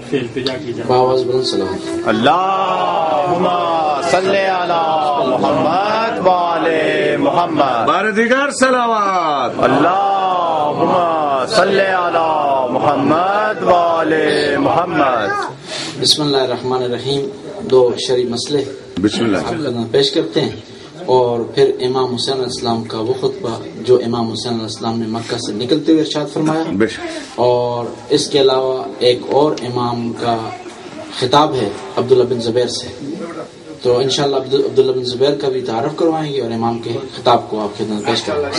باواز بلند صلوات. اللہم صلی علی محمد و آل محمد. بار دیگر صلوات. اللہم صلی علی محمد و آل محمد. بسم اللہ الرحمن الرحیم. دو شرعی مسئلے بسم اللہ آپ کا پیش کرتے ہیں اور پھر امام حسین علیہ السلام کا وہ خطبہ جو امام حسین علیہ السلام نے مکہ سے نکلتے ہوئے ارشاد فرمایا، اور اس کے علاوہ ایک اور امام کا خطاب ہے عبداللہ بن زبیر سے. تو انشاءاللہ عبداللہ بن زبیر کا بھی تعارف کروائیں گے اور امام کے خطاب کو آپ کے خدمت پیش کریں گے.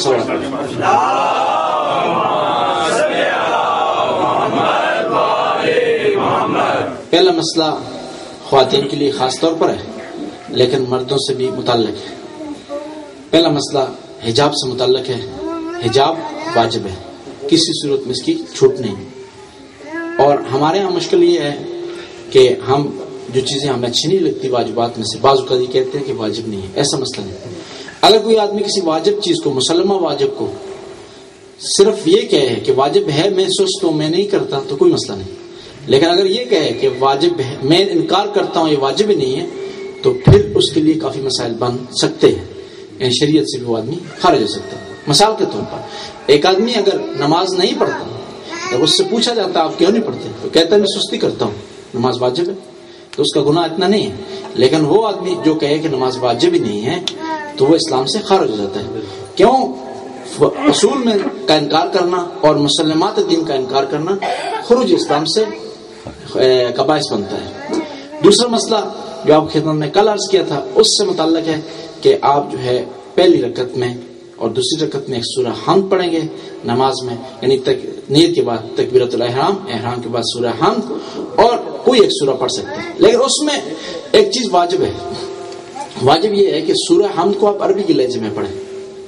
پہلا مسئلہ خواتین کے لیے خاص طور پر ہے لیکن مردوں سے بھی متعلق ہے. پہلا مسئلہ حجاب سے متعلق ہے. حجاب واجب ہے، کسی صورت میں اس کی چھوٹ نہیں. اور ہمارے ہاں مشکل یہ ہے کہ ہم جو چیزیں ہمیں اچھی نہیں لگتی واجبات میں سے بعض اوقات یہ کہتے ہیں کہ واجب نہیں ہے. ایسا مسئلہ نہیں. اگر کوئی آدمی کسی واجب چیز کو، مسلمہ واجب کو صرف یہ کہے کہ واجب ہے میں سست ہوں میں نہیں کرتا تو کوئی مسئلہ نہیں. لیکن اگر یہ کہے کہ واجب ہے میں انکار کرتا ہوں یہ واجب ہی نہیں ہے تو پھر اس کے لیے کافی مسائل بن سکتے ہیں. یعنی شریعت سے بھی وہ آدمی خارج ہو سکتا ہے. مثال کے طور پر ایک آدمی اگر نماز نہیں پڑھتا، جب اس سے پوچھا جاتا ہے آپ کیوں نہیں پڑھتے تو کہتا ہے میں سستی کرتا ہوں، نماز واجب ہے، تو اس کا گناہ اتنا نہیں ہے. لیکن وہ آدمی جو کہے کہ نماز واجب ہی نہیں ہے تو وہ اسلام سے خارج ہو جاتا ہے. کیوں؟ اصول میں کا انکار کرنا اور مسلمات دین کا انکار کرنا خروج اسلام سے کا باعث بنتا ہے. دوسرا مسئلہ جو آپ خدمت میں کل عرض کیا تھا اس سے متعلق ہے کہ آپ جو ہے پہلی رکعت میں اور دوسری رکعت میں ایک سورہ حمد پڑھیں گے نماز میں، یعنی نیت کے بعد تکبیرۃ الاحرام، احرام کے بعد سورہ حمد، اور کوئی ایک سورہ پڑھ سکتے ہیں. لیکن اس میں ایک چیز واجب ہے. واجب یہ ہے کہ سورہ حمد کو آپ عربی کے لہجے میں پڑھیں.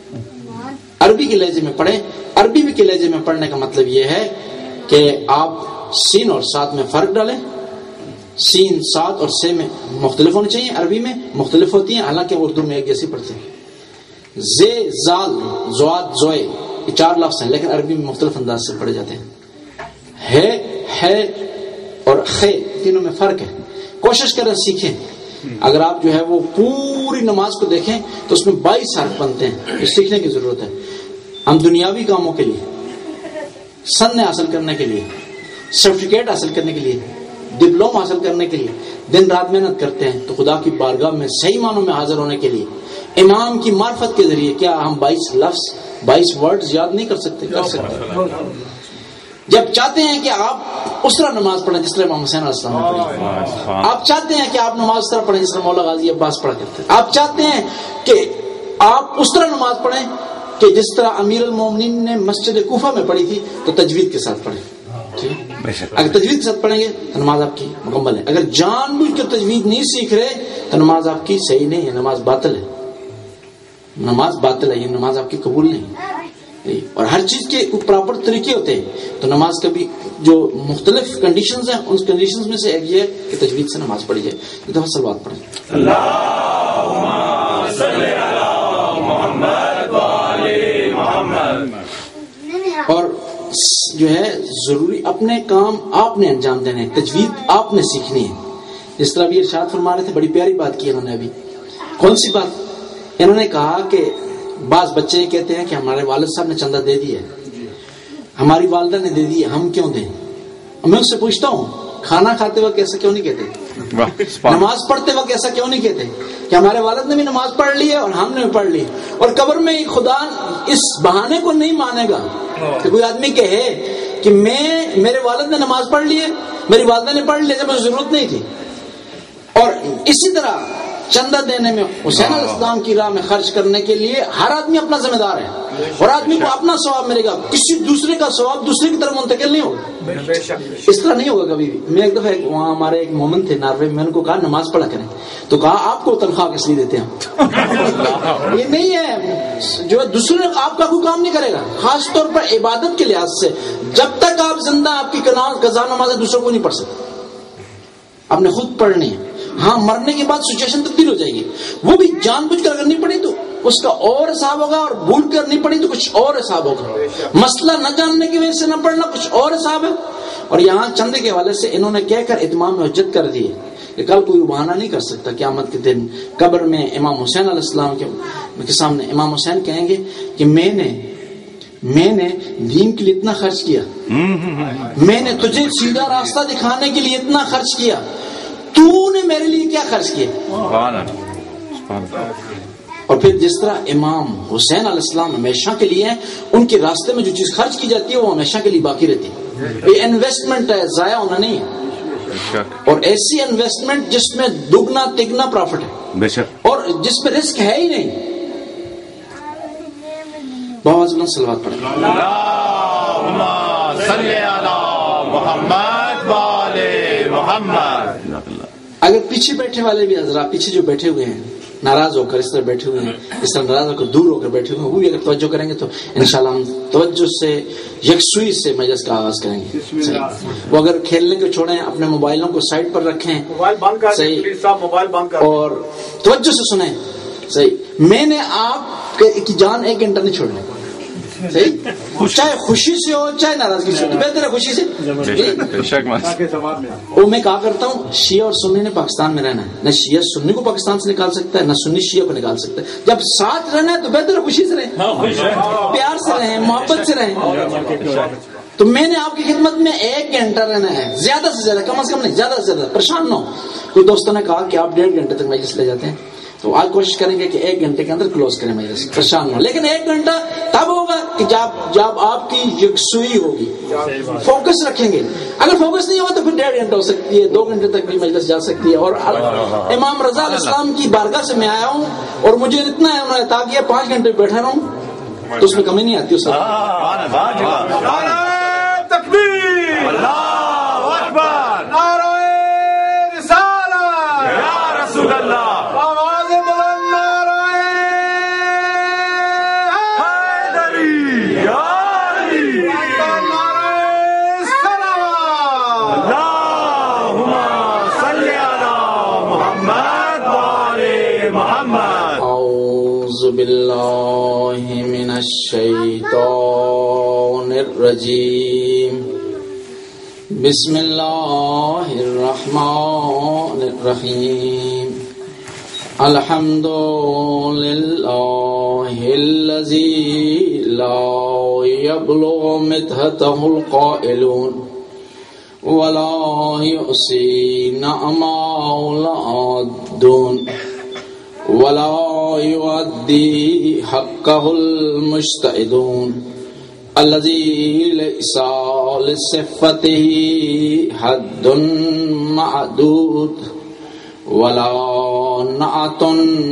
عربی کے لہجے میں پڑھیں. عربی کے لہجے میں پڑھنے کا مطلب یہ ہے کہ آپ سین اور سات میں فرق ڈالیں. سین، سات اور سے میں مختلف ہونے چاہیے. عربی میں مختلف ہوتی ہیں حالانکہ اردو میں ایک جیسی پڑھتے ہیں. زے، زال، زواد، زوئے، یہ چار لفظ ہیں لیکن عربی میں مختلف انداز سے پڑھے جاتے ہیں. ہے اور خے تینوں میں فرق ہے. کوشش کریں سیکھیں. اگر آپ جو ہے وہ پوری نماز کو دیکھیں تو اس میں 22 حرف بنتے ہیں. یہ سیکھنے کی ضرورت ہے. ہم دنیاوی کاموں کے لیے، سن حاصل کرنے کے لیے، سرٹیفکیٹ حاصل کرنے کے لیے، ڈپلوم حاصل کرنے کے لیے دن رات محنت کرتے ہیں تو خدا کی بارگاہ میں صحیح معنوں میں حاضر ہونے کے لیے امام کی معرفت کے ذریعے کیا ہم 22 لفظ 22 ورڈز یاد نہیں کر سکتے؟ کر سکتے. جب چاہتے ہیں کہ آپ اس طرح نماز پڑھیں جس طرح امام حسین علیہ السلام نے پڑھی، آپ چاہتے ہیں کہ آپ نماز اس طرح پڑھیں جس طرح مولا غازی عباس پڑھا کرتے ہیں، آپ چاہتے ہیں کہ آپ اس طرح نماز پڑھیں کہ جس طرح امیر المومنین نے مسجد کوفہ میں پڑھی تھی تو تجوید کے ساتھ پڑھیں. اگر تجوید کے ساتھ پڑھیں گے تو نماز آپ کی مکمل ہے. اگر جان بوجھ کر تجوید نہیں سیکھ رہے تو نماز آپ کی صحیح نہیں ہے، نماز باطل ہے. نماز باطل ہے، یہ نماز آپ کی قبول نہیں. اور ہر چیز کے پراپر طریقے ہوتے ہیں تو نماز کا بھی جو مختلف کنڈیشنز ہیں ان کنڈیشنز میں سے ایک یہ ہے کہ تجوید سے نماز پڑھی جائے. ایک دفعہ صلوات پڑھیں. اللہم صلی علی محمد و آل محمد. اور جو ہے ضروری اپنے کام آپ نے انجام دینے، تجوید آپ نے سیکھنی ہے. جس طرح بھی ارشاد فرما رہے تھے، بڑی پیاری بات کی انہوں نے ابھی. کون سی بات؟ انہوں نے کہا کہ بعض بچے کہتے ہیں کہ ہمارے والد صاحب نے چندہ دے دیا، ہماری والدہ نے دے دیا، ہم کیوں دیں؟ میں اس سے پوچھتا ہوں کھانا کھاتے وقت ایسا کیوں نہیں کہتے؟ نماز پڑھتے وقت ایسا کیوں نہیں کہتے کہ ہمارے والد نے بھی نماز پڑھ لی ہے اور ہم نے بھی پڑھ لی؟ اور قبر میں خدا اس بہانے کو نہیں مانے گا کہ کوئی آدمی کہے کہ میرے والد نے نماز پڑھ لی ہے، میری والدہ نے پڑھ لی جب مجھے ضرورت نہیں تھی. اور اسی طرح چندہ دینے میں حسین علیہ السلام کی راہ میں خرچ کرنے کے لیے ہر آدمی اپنا ذمہ دار ہے اور آدمی کو اپنا ثواب ملے گا. کسی دوسرے کا ثواب دوسرے کی طرف منتقل نہیں ہوگا. اس طرح نہیں ہوگا کبھی بھی. میں ایک دفعہ وہاں ہمارے ایک مومن تھے ناروے میں، ان کو کہا نماز پڑھا کریں تو کہا آپ کو تنخواہ کس لیے دیتے ہیں؟ یہ نہیں ہے جو دوسرے آپ کا کوئی کام نہیں کرے گا. خاص طور پر عبادت کے لحاظ سے جب تک آپ زندہ آپ کی قضا نماز دوسروں کو نہیں پڑھ سکتے. آپ نے خود پڑھنی ہے. ہاں مرنے کے بعد سچویشن تبدیل ہو جائے گی. وہ بھی جان بوجھ کر اگر نہیں پڑھی تو اس کا اور حساب ہوگا اور بھول کر نہیں پڑھی تو کچھ اور حساب ہوگا. مسئلہ نہ جاننے کی وجہ سے نہ پڑھنا کچھ اور حساب ہے اور یہاں چندے کے حوالے سے انہوں نے کہہ کر اتمام حجت کر دی کہ کل کوئی بہانہ نہیں کر سکتا قیامت کے دن قبر میں امام حسین علیہ السلام کے سامنے امام حسین کہیں گے کہ میں نے دین کے لیے اتنا خرچ کیا، میں نے تجھے سیدھا راستہ دکھانے کے لیے اتنا خرچ کیا، تو نے میرے لیے کیا خرچ کیا؟ اور پھر جس طرح امام حسین علیہ السلام ہمیشہ کے لیے ہیں، ان کے راستے میں جو چیز خرچ کی جاتی ہے وہ ہمیشہ کے لیے باقی رہتی ہے، یہ انویسٹمنٹ ہے، ضائع ہونا نہیں ہے، اور ایسی انویسٹمنٹ جس میں دگنا تگنا پروفٹ ہے، بے شک، اور جس پہ رسک ہے ہی نہیں۔ بہت زیادہ صلوات پڑھیں۔ اللہم صلی علی محمد و آل محمد۔ اگر پیچھے بیٹھے والے بھی حضرات، پیچھے جو بیٹھے ہوئے ہیں ناراض ہو کر اس طرح بیٹھے ہوئے ہیں، اس طرح ناراض ہو کر دور ہو کر بیٹھے ہوئے ہیں، وہ بھی اگر توجہ کریں گے تو انشاءاللہ ہم توجہ سے یکسوئی سے مجلس کا آغاز کریں گے۔ وہ اگر کھیلنے کو چھوڑیں، اپنے موبائلوں کو سائڈ پر رکھیں، اور توجہ سے سنیں۔ صحیح، میں نے آپ کی جان 1 گھنٹہ نہیں چھوڑنے، صحیح، چاہے خوشی سے ہو چاہے ناراضگی سے ہو، تو بہتر ہے خوشی سے۔ وہ میں کہا کرتا ہوں، شیعہ اور سنی نے پاکستان میں رہنا ہے، نہ شیعہ سنی کو پاکستان سے نکال سکتا ہے، نہ سنی شیعہ کو نکال سکتا ہے۔ جب ساتھ رہنا ہے تو بہتر ہے خوشی سے رہیں، پیار سے رہیں، محبت سے رہیں۔ تو میں نے آپ کی خدمت میں 1 گھنٹہ رہنا ہے، زیادہ سے زیادہ، کم از کم نہیں، زیادہ سے زیادہ، پریشان نہ ہو۔ کوئی دوستوں نے کہا کہ آپ 1.5 گھنٹے تک مجلس لے جاتے ہیں، تو آج کوشش کریں گے کہ 1 گھنٹے کے اندر کلوز کریں مجلس، پریشان نہ ہو۔ لیکن 1 گھنٹہ تب ہوگا کہ جب آپ کی یکسوئی ہوگی، فوکس رکھیں گے۔ اگر فوکس نہیں ہوگا تو پھر 1.5 گھنٹہ ہو سکتی ہے، 2 گھنٹے تک بھی مجلس جا سکتی ہے۔ اور امام رضا علیہ السلام کی بارگاہ سے میں آیا ہوں، اور مجھے اتنا ہے، انہوں نے عطا کیا 5 گھنٹے بیٹھا رہوں، تو اس میں کمی نہیں آتی۔ اس تکبیر، اللہ اکبر، نعرہ رسالت، یا رسول اللہ، باللہ من الشیطان الرجیم، بسم اللہ الرحمن الرحیم، الحمد للہ الذی لا یبلغ مدحتہ القائلون ولا یحصی نعماہ العادون ولا يؤدي حقه المجتهدون الذي ليس لصفته حد معدود ولا نعت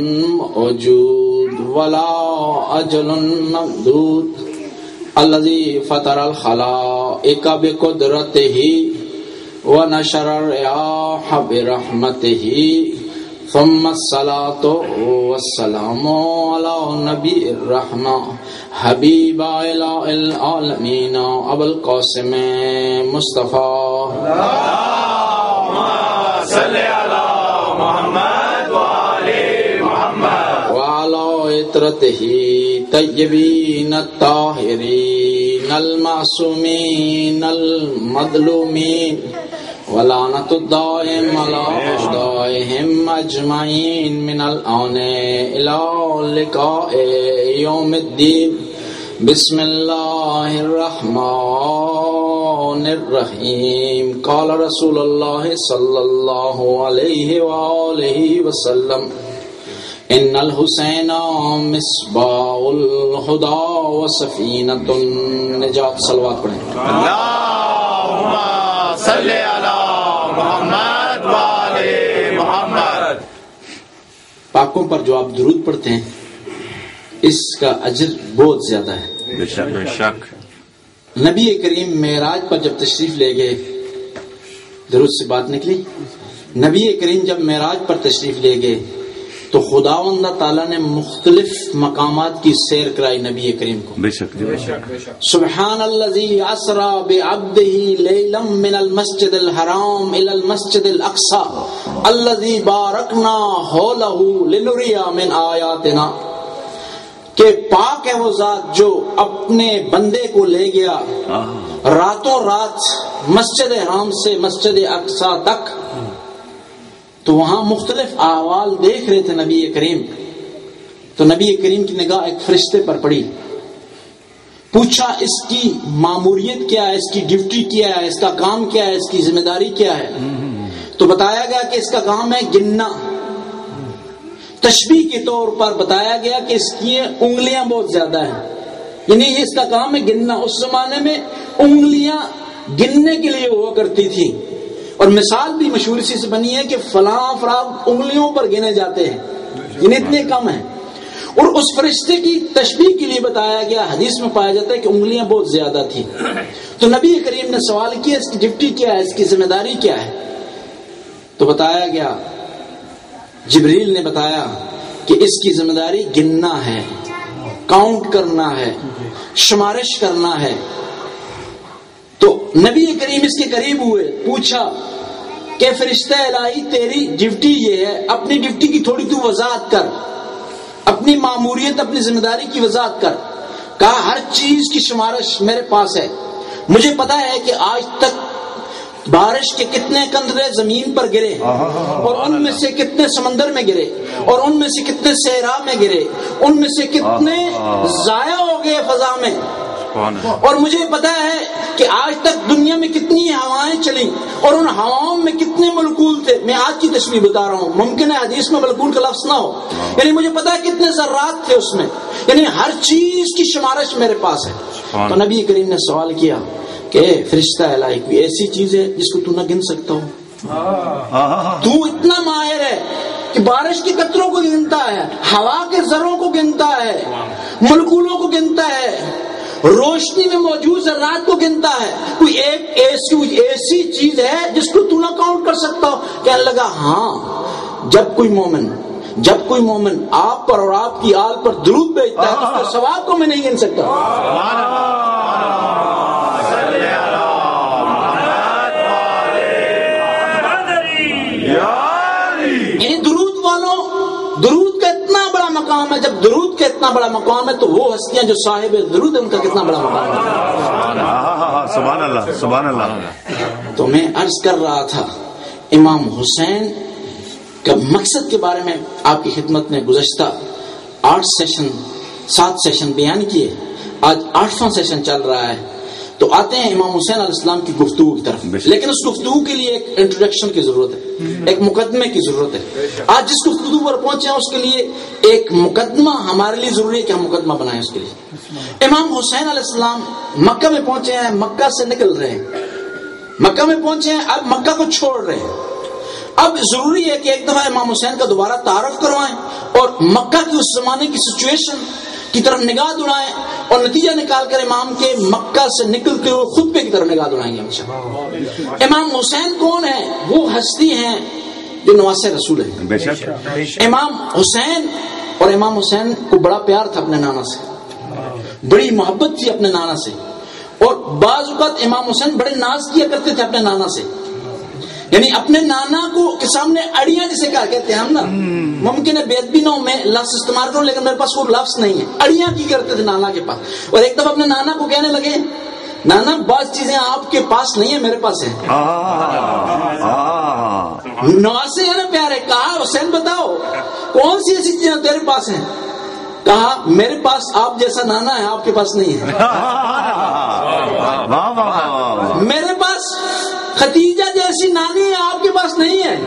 موجود ولا أجل ممدود الذي فطر الخلائق بقدرته ونشر الرياح برحمته ثم الصلاة والسلام على نبی الرحمہ حبیب العالمین ابو القاسم مصطفیٰ، اللہم صلی علی محمد وآل محمد وعلى عطرته طیبین الطاہرین المعصومین المظلومین ولعنت الدائم على أعدائهم أجمعين من الآن إلى لقاء يوم الدين. بسم الله الرحمن الرحيم. قال رسول الله صلى الله عليه وآله وسلم إن الحسين مصباح الهدى وسفينة النجاة. صلوات پڑھیں. اللهم صل على محمد وآل محمد. پاکوں پر جو آپ درود پڑھتے ہیں اس کا اجر بہت زیادہ ہے. بے شک بے شک. نبی کریم معراج پر جب تشریف لے گئے، درود سے بات نکلی، نبی کریم جب معراج پر تشریف لے گئے تو خداوند تعالیٰ نے مختلف مقامات کی سیر کرائی نبی کریم کو. بے شک بے شک. سبحان الذی اسری بعبدہ لیلا من المسجد الحرام الى المسجد الاقصى الذی بارکنا حولہ لنریا من آیاتنا. کہ پاک ہے وہ ذات جو اپنے بندے کو لے گیا راتوں رات مسجد حرام سے مسجد اقصی تک، تو وہاں مختلف احوال دیکھ رہے تھے نبی کریم. تو نبی کریم کی نگاہ ایک فرشتے پر پڑی. پوچھا اس کی ماموریت کیا ہے، اس کی ڈیوٹی کیا ہے، اس کا کام کیا ہے، اس کی ذمہ داری کیا ہے. تو بتایا گیا کہ اس کا کام ہے گننا. تشبیہ کے طور پر بتایا گیا کہ اس کی انگلیاں بہت زیادہ ہیں، یعنی اس کا کام ہے گننا. اس زمانے میں انگلیاں گننے کے لیے ہوا کرتی تھی، اور مثال بھی مشہور اسی سے بنی ہے کہ فلاں افراد انگلیوں پر گنے جاتے ہیں، یعنی اتنے کم ہیں. اور اس فرشتے کی تشبیہ کے لیے بتایا گیا، حدیث میں پایا جاتا ہے کہ انگلیاں بہت زیادہ تھی. تو نبی کریم نے سوال کیا اس کی ڈیوٹی کیا ہے، اس کی ذمہ داری کیا ہے. تو بتایا گیا، جبریل نے بتایا کہ اس کی ذمہ داری گننا ہے، کاؤنٹ کرنا ہے، شمارش کرنا ہے. تو نبی کریم اس کے قریب ہوئے، پوچھا کہ فرشتہ الہی تیری ڈیوٹی یہ ہے، اپنی ڈیوٹی کی تھوڑی تو وضاحت کر، اپنی ماموریت اپنی ذمہ داری کی وضاحت کر. کہا ہر چیز کی شمارش میرے پاس ہے، مجھے پتا ہے کہ آج تک بارش کے کتنے قطرے زمین پر گرے، اور ان میں سے کتنے سمندر میں گرے، اور ان میں سے کتنے صحرا میں گرے، ان میں سے کتنے ضائع ہو گئے فضا میں. اور مجھے پتا ہے کہ آج تک دنیا میں کتنی ہوائیں چلیں، اور ان ہواؤں میں کتنے ملکول تھے. میں آج کی تشبیہ بتا رہا ہوں، ممکن ہے حدیث میں ملکول کا لفظ نہ ہو، یعنی مجھے پتا ہے کتنے ذرات تھے اس میں، یعنی ہر چیز کی شمارش میرے پاس ہے. تو نبی کریم نے سوال کیا کہ فرشتہ الہی کوئی ایسی چیز ہے جس کو تو نہ گن سکتا ہو؟ تو اتنا ماہر ہے کہ بارش کے قطروں کو گنتا ہے، ہوا کے ذروں کو گنتا ہے، ملکولوں کو گنتا ہے، روشنی میں موجود ذرات کو گنتا ہے. کوئی ایک ایسی چیز ہے جس کو تو نہ کاؤنٹ کر سکتا ہو؟ کہنے لگا ہاں، جب کوئی مومن آپ پر اور آپ کی آل پر درود بھیجتا ہے اس کے ثواب کو میں نہیں گن سکتا. یعنی درود والوں، درود کا اتنا بڑا مقام ہے. جب درود کا اتنا بڑا مقام ہے تو وہ ہستیاں جو صاحب درود ہے ان کا کتنا بڑا مقام ہے. سبحان اللہ سبحان اللہ. تو میں عرض کر رہا تھا امام حسین کا مقصد کے بارے میں آپ کی خدمت میں گزشتہ 7 سیشن بیان کیے. آج 8واں سیشن چل رہا ہے. تو آتے ہیں امام حسین علیہ السلام کی گفتگو کی طرف، لیکن اس گفتگو کے لیے ایک انٹروڈکشن کی ضرورت ہے، ایک مقدمے کی ضرورت ہے. آج جس گفتگو پر پہنچے ہیں اس کے لیے ایک مقدمہ ہمارے لیے ضروری ہے کہ ہم مقدمہ بنائیں اس کے لیے. امام حسین علیہ السلام مکہ میں پہنچے ہیں، مکہ سے نکل رہے ہیں، مکہ میں پہنچے ہیں، اب مکہ کو چھوڑ رہے ہیں. اب ضروری ہے کہ ایک دفعہ امام حسین کا دوبارہ تعارف کروائیں اور مکہ کی اس زمانے کی سچویشن کی طرف نگاہ دڑائیں، اور نتیجہ نکال کر امام کے مکہ سے نکلتے ہوئے خطبے کی طرف نگاہ دڑائیں گے انشاءاللہ. امام حسین کون ہے؟ وہ ہستی ہیں جو نواسے رسول ہیں. امام حسین، اور امام حسین کو بڑا پیار تھا اپنے نانا سے، بڑی محبت تھی اپنے نانا سے، اور بعض اوقات امام حسین بڑے ناز کیا کرتے تھے اپنے نانا سے. یعنی اپنے نانا کو کے سامنے اڑیاں جسے کہا کہتے ہیں ہم نا، ممکن ہے بے ادبی نہ ہو میں لفظ استعمال کروں لیکن میرے پاس وہ لفظ نہیں ہے، اڑیاں کی کرتے تھے نانا کے پاس. اور ایک دفعہ اپنے نانا کو کہنے لگے نانا بعض چیزیں آپ کے پاس نہیں ہیں، میرے پاس ہیں. نواسے ہے نا پیارے. کہا حسین بتاؤ کون سی ایسی چیزیں تیرے پاس ہیں؟ کہا میرے پاس آپ جیسا نانا ہے، آپ کے پاس نہیں ہے. میرے پاس خدیجہ جیسی نانی ہے، آپ کے پاس نہیں ہے.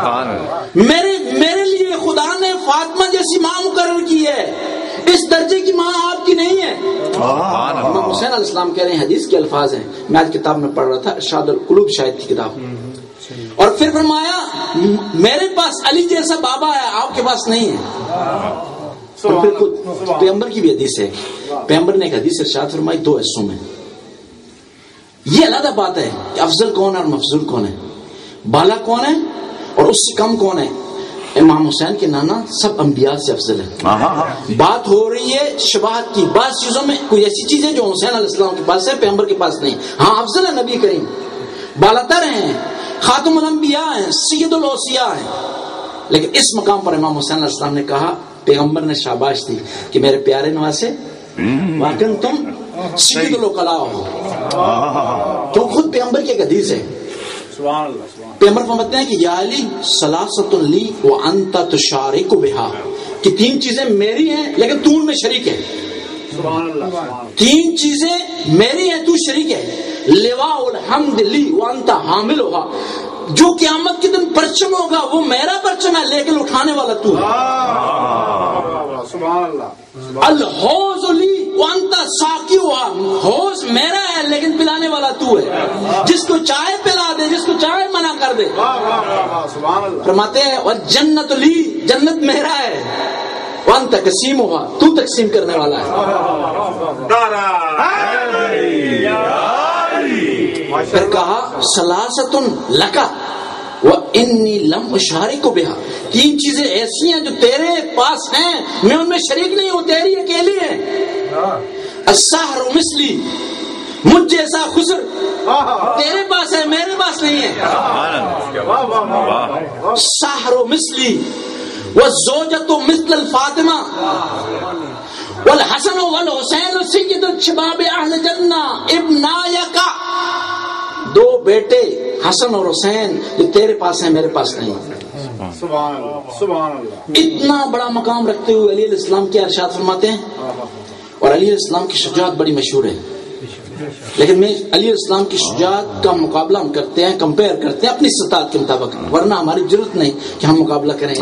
میرے لیے خدا نے فاطمہ جیسی ماں مقرر کی ہے، اس درجے کی ماں آپ کی نہیں ہے. امام حسین علیہ السلام کہہ رہے ہیں، حدیث کے الفاظ ہیں، میں آج کتاب میں پڑھ رہا تھا، ارشاد القلوب شاید کی کتاب. اور پھر فرمایا میرے پاس علی جیسا بابا ہے، آپ کے پاس نہیں ہے. اور پھر خود پیغمبر کی بھی حدیث ہے، پیغمبر نے ایک حدیث ارشاد فرمائی 2 حصوں میں. یہ علیحدہ بات ہے کہ افضل کون ہے اور مفضول کون ہے، بالا کون ہے اور اس سے کم کون ہے. امام حسین کے نانا سب انبیاء سے افضل ہے. بات ہو رہی ہے شباہت کی، بعض چیزوں میں کوئی ایسی چیز ہے جو حسین علیہ السلام کے پاس ہے، پیغمبر کے پاس نہیں. ہاں افضل ہے، نبی کریم بالاتر ہیں، خاتم الانبیاء ہیں، سید الاوصیاء ہیں. لیکن اس مقام پر امام حسین علیہ السلام نے کہا، پیغمبر نے شاباش دی کہ میرے پیارے نواسے واقعاً تم سید العقلاء ہو، تو خود پیغمبر کی ایک حدیث ہے، پیغمبر فرماتے ہیں کہ یا علی ثلاثۃ لی وانت تشارک بہا، کہ 3 چیزیں میری ہیں لیکن تو ان میں شریک ہے. 3 چیزیں میری ہیں تو شریک ہے. لواء الحمد لی وانت حاملھا، جو قیامت کے دن پرچم ہوگا وہ میرا پرچم ہے لیکن اٹھانے والا تو ہے. الحوض لی وانت ساقیھا، حوض میرا ہے لیکن پلانے والا تو ہے، جس کو چائے پلا دے جس کو چائے منع کر دے. فرماتے ہیں اور جنت لی، جنت میرا ہے، وانت قسیمھا، تو تقسیم کرنے والا ہے. پھر کہا ثلاثۃ لک وانی لم اشارک بہا، 3 چیزیں ایسی ہیں جو تیرے پاس ہیں میں ان میں شریک نہیں ہوں، تیری اکیلی ہے. السحر مثلی، مجھ جیسا خسر تیرے پاس ہے میرے پاس نہیں ہے. السحر مثلی والزوجۃ مثل الفاطمہ والحسن والحسین سید شباب اہل جنہ ابنایک، 2 بیٹے حسن اور حسین جو تیرے پاس ہیں میرے پاس نہیں. اتنا بڑا مقام رکھتے ہوئے علی علیہ السلام کے ارشاد فرماتے ہیں، اور علی علیہ السلام کی شجاعت بڑی مشہور ہے، لیکن میں علی علیہ السلام کی شجاعت کا مقابلہ ہم کرتے ہیں، کمپیئر کرتے ہیں اپنی استطاعت کے مطابق، ورنہ ہماری ضرورت نہیں کہ ہم مقابلہ کریں.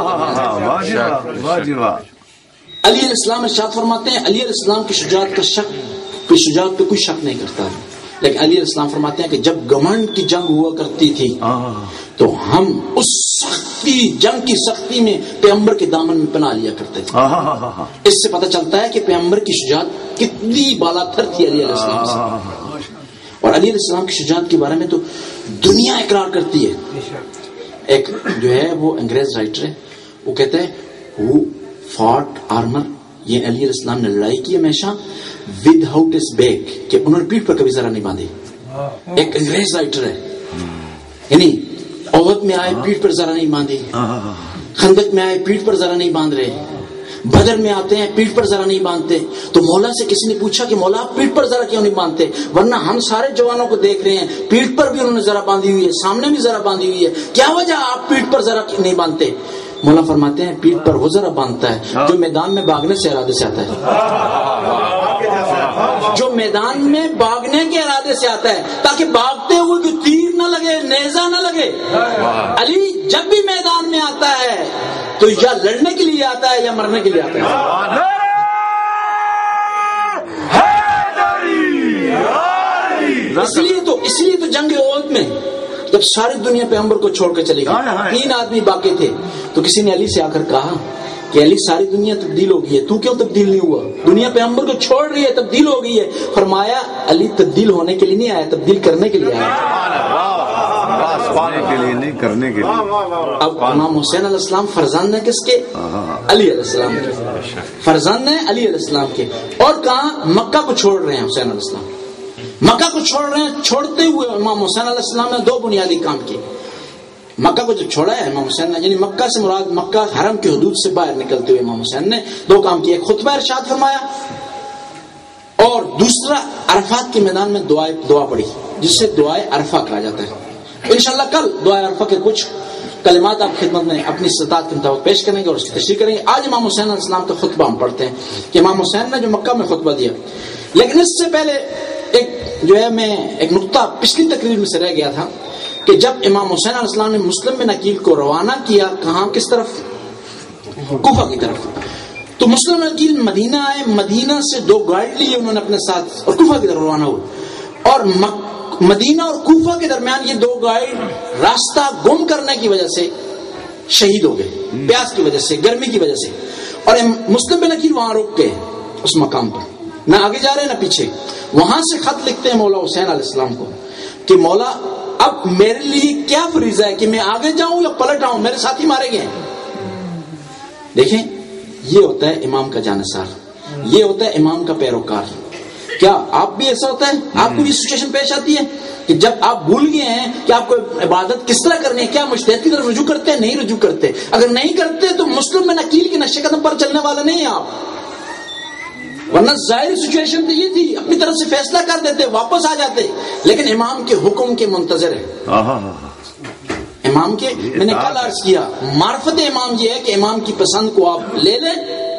علی علیہ السلام ارشاد فرماتے ہیں، علی علیہ السلام کی شجاعت پہ کوئی شک نہیں کرتا، لیکن علی علیہ السلام فرماتے ہیں کہ جب گھمنڈ کی جنگ ہوا کرتی تھی تو ہم اس سختی جنگ کی سختی میں پیغمبر کے دامن میں پناہ لیا کرتے تھے. اس سے پتہ چلتا ہے کہ پیغمبر کی شجاعت کتنی بالا تر تھی علی علیہ السلام سے. اور علی علیہ السلام کی شجاعت کے بارے میں تو دنیا اقرار کرتی ہے. ایک جو ہے وہ انگریز رائٹر ہے، وہ کہتے ہیں who fought armor، یہ علی علیہ السلام نے لڑائی کی ہمیشہ ود آؤٹ اس بیک، کہ انہوں نے پیٹھ پر کبھی ذرا نہیں باندھی. ایک انگریز رائٹر ہے، یعنی احد میں آئے پیٹھ پر ذرا نہیں باندھی، خندق میں آئے پیٹھ پر ذرا نہیں باندھ رہے، بدر میں آتے ہیں پیٹھ پر ذرا نہیں باندھتے. تو مولا سے کسی نے پوچھا کہ مولا آپ پیٹھ پر ذرا کیوں نہیں باندھتے، ورنہ ہم سارے جوانوں کو دیکھ رہے ہیں پیٹھ پر بھی انہوں نے ذرا باندھی ہوئی ہے، سامنے بھی ذرا باندھی ہوئی ہے، کیا وجہ آپ پیٹھ پر ذرا نہیں باندھتے. مولا فرماتے ہیں پیٹھ پر وہ ذرا باندھتا ہے جو میدان میں بھاگنے سے ارادے سے آتا ہے، جو میدان میں بھاگنے کے ارادے سے آتا ہے، تاکہ بھاگتے ہوئے کوئی تیر نہ لگے، نیزہ نہ لگے. علی جب بھی میدان میں آتا ہے تو یا لڑنے کے لیے آتا ہے یا مرنے کے لیے آتا ہے. اس لیے تو جنگ احد میں جب ساری دنیا پیغمبر کو چھوڑ کے چلی گئی، 3 آدمی باقی تھے، تو کسی نے علی سے آ کر کہا کہ علی ساری دنیا تبدیل ہو گئی ہے، تو کیوں تبدیل نہیں ہوا؟ دنیا پیغمبر کو چھوڑ رہی ہے، تبدیل ہو گئی ہے. فرمایا علی تبدیل ہونے کے لیے نہیں آیا، تبدیل کرنے کے لیے آیا، نہیں کرنے کے لیے. اب امام حسین علیہ السلام فرزند ہیں کس کے؟ علی علیہ السلام کے فرزند ہیں، علی علیہ السلام کے. اور کہاں؟ مکہ کو چھوڑ رہے ہیں حسین علیہ السلام، مکہ کو چھوڑ رہے ہیں. چھوڑتے ہوئے امام حسین علیہ السلام نے 2 بنیادی کام کیے. مکہ کو جب چھوڑا ہے امام حسین نے، یعنی مکہ سے مراد مکہ حرم کی حدود سے باہر نکلتے ہوئے امام حسین نے 2 کام کیے. ایک خطبہ ارشاد فرمایا، اور دوسرا عرفات کے میدان میں دعا پڑھی، جس سے دعائے عرفہ کہا جاتا ہے. انشاءاللہ کل دعائے عرفہ کے کچھ کلمات آپ خدمت میں اپنی استطاعت کے مطابق پیش کریں گے اور اس کی تشریح کریں گے. آج امام حسین علیہ السلام کا خطبہ ہم پڑھتے ہیں کہ امام حسین نے جو مکہ میں خطبہ دیا. لیکن اس سے پہلے ایک نقطہ پچھلی تقریر میں سے رہ گیا تھا کہ جب امام حسین علیہ السلام نے مسلم بن عقیل کو روانہ کیا، کہاں؟ کس طرف؟ کوفہ کی طرف. تو مسلم بن عقیل مدینہ آئے، مدینہ سے 2 گارڈ لیے انہوں نے اپنے ساتھ اور کوفہ کی طرف روانہ ہوئے. اور مدینہ اور کوفہ کے درمیان یہ 2 گائیڈ راستہ گم کرنے کی وجہ سے شہید ہو گئے، پیاس کی وجہ سے، گرمی کی وجہ سے. اور مسلم بن عقیل وہاں رک گئے اس مقام پر، نہ آگے جا رہے نہ پیچھے. وہاں سے خط لکھتے ہیں مولا حسین علیہ السلام کو کہ مولا اب میرے لیے کیا فریضہ ہے کہ میں آگے جاؤں یا پلٹ آؤں، میرے ساتھی مارے گئے. دیکھیں یہ ہوتا ہے امام کا جانثار، یہ ہوتا ہے امام کا پیروکار. کیا آپ بھی ایسا ہوتا ہے؟ آپ کو بھی سچویشن پیش آتی ہے کہ جب آپ بھول گئے ہیں کہ آپ کو عبادت کس طرح کرنی ہے، کیا مجتہد کی طرف رجوع کرتے ہیں؟ نہیں رجوع کرتے. اگر نہیں کرتے تو مسلم بن عقیل کے نقش قدم پر چلنے والا نہیں ہے آپ. ورنہ ظاہری سچویشن تو یہ تھی، اپنی طرف سے فیصلہ کر دیتے، واپس آ جاتے، لیکن امام کے حکم کے منتظر ہے. امام کے، میں نے کل عرض کیا، معرفت امام یہ ہے کہ امام کی پسند کو آپ لے لیں،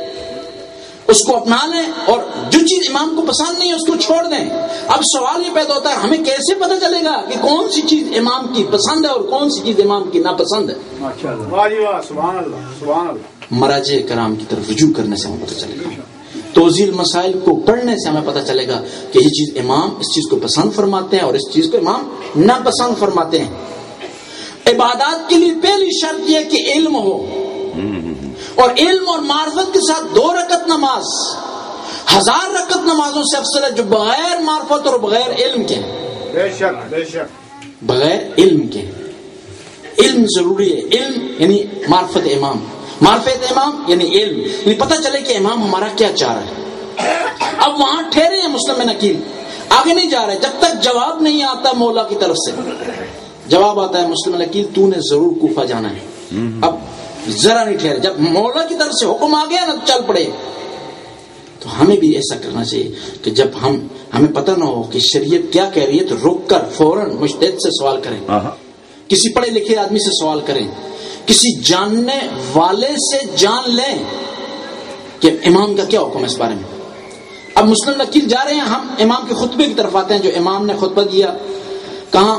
اس کو اپنا لیں، اور جو چیز امام کو پسند نہیں ہے اس کو چھوڑ دیں. اب سوال یہ پیدا ہوتا ہے ہمیں کیسے پتہ چلے گا کہ کون سی چیز امام کی پسند ہے اور کون سی چیز امام کی ناپسند ہے؟ سبحان اللہ سبحان اللہ. مراجع کرام کی طرف رجوع کرنے سے ہمیں پتہ چلے گا، توضیح المسائل کو پڑھنے سے ہمیں پتہ چلے گا کہ یہ چیز امام اس چیز کو پسند فرماتے ہیں اور اس چیز کو امام ناپسند فرماتے ہیں. عبادات کے لیے پہلی شرط یہ کہ علم ہو، اور علم اور معرفت کے ساتھ 2 رکعت نماز 1000 رکعت نمازوں سے افضل ہے جو بغیر معرفت اور بغیر علم کے. بے شک بے شک. بغیر علم کے. علم ضروری ہے. علم یعنی معرفت امام، معرفت امام یعنی علم، یعنی پتہ چلے کہ امام ہمارا کیا چاہ رہا ہے. اب وہاں ٹھہرے ہیں مسلم نکیل، آگے نہیں جا رہے جب تک جواب نہیں آتا مولا کی طرف سے. جواب آتا ہے مسلم نکیل تو نے ضرور کوفہ جانا ہے. اب ذرا نہیں ٹھہرے، جب مولا کی طرف سے حکم آ گیا نا چل پڑے. تو ہمیں بھی ایسا کرنا چاہیے کہ جب ہمیں پتہ نہ ہو کہ شریعت کیا کہہ رہی ہے تو رک کر فوراً مجتہد سے سوال کریں، کسی پڑھے لکھے آدمی سے سوال کریں، کسی جاننے والے سے جان لیں کہ امام کا کیا حکم ہے اس بارے میں. اب مسلم نکیل جا رہے ہیں، ہم امام کے خطبے کی طرف آتے ہیں جو امام نے خطبہ دیا کہاں؟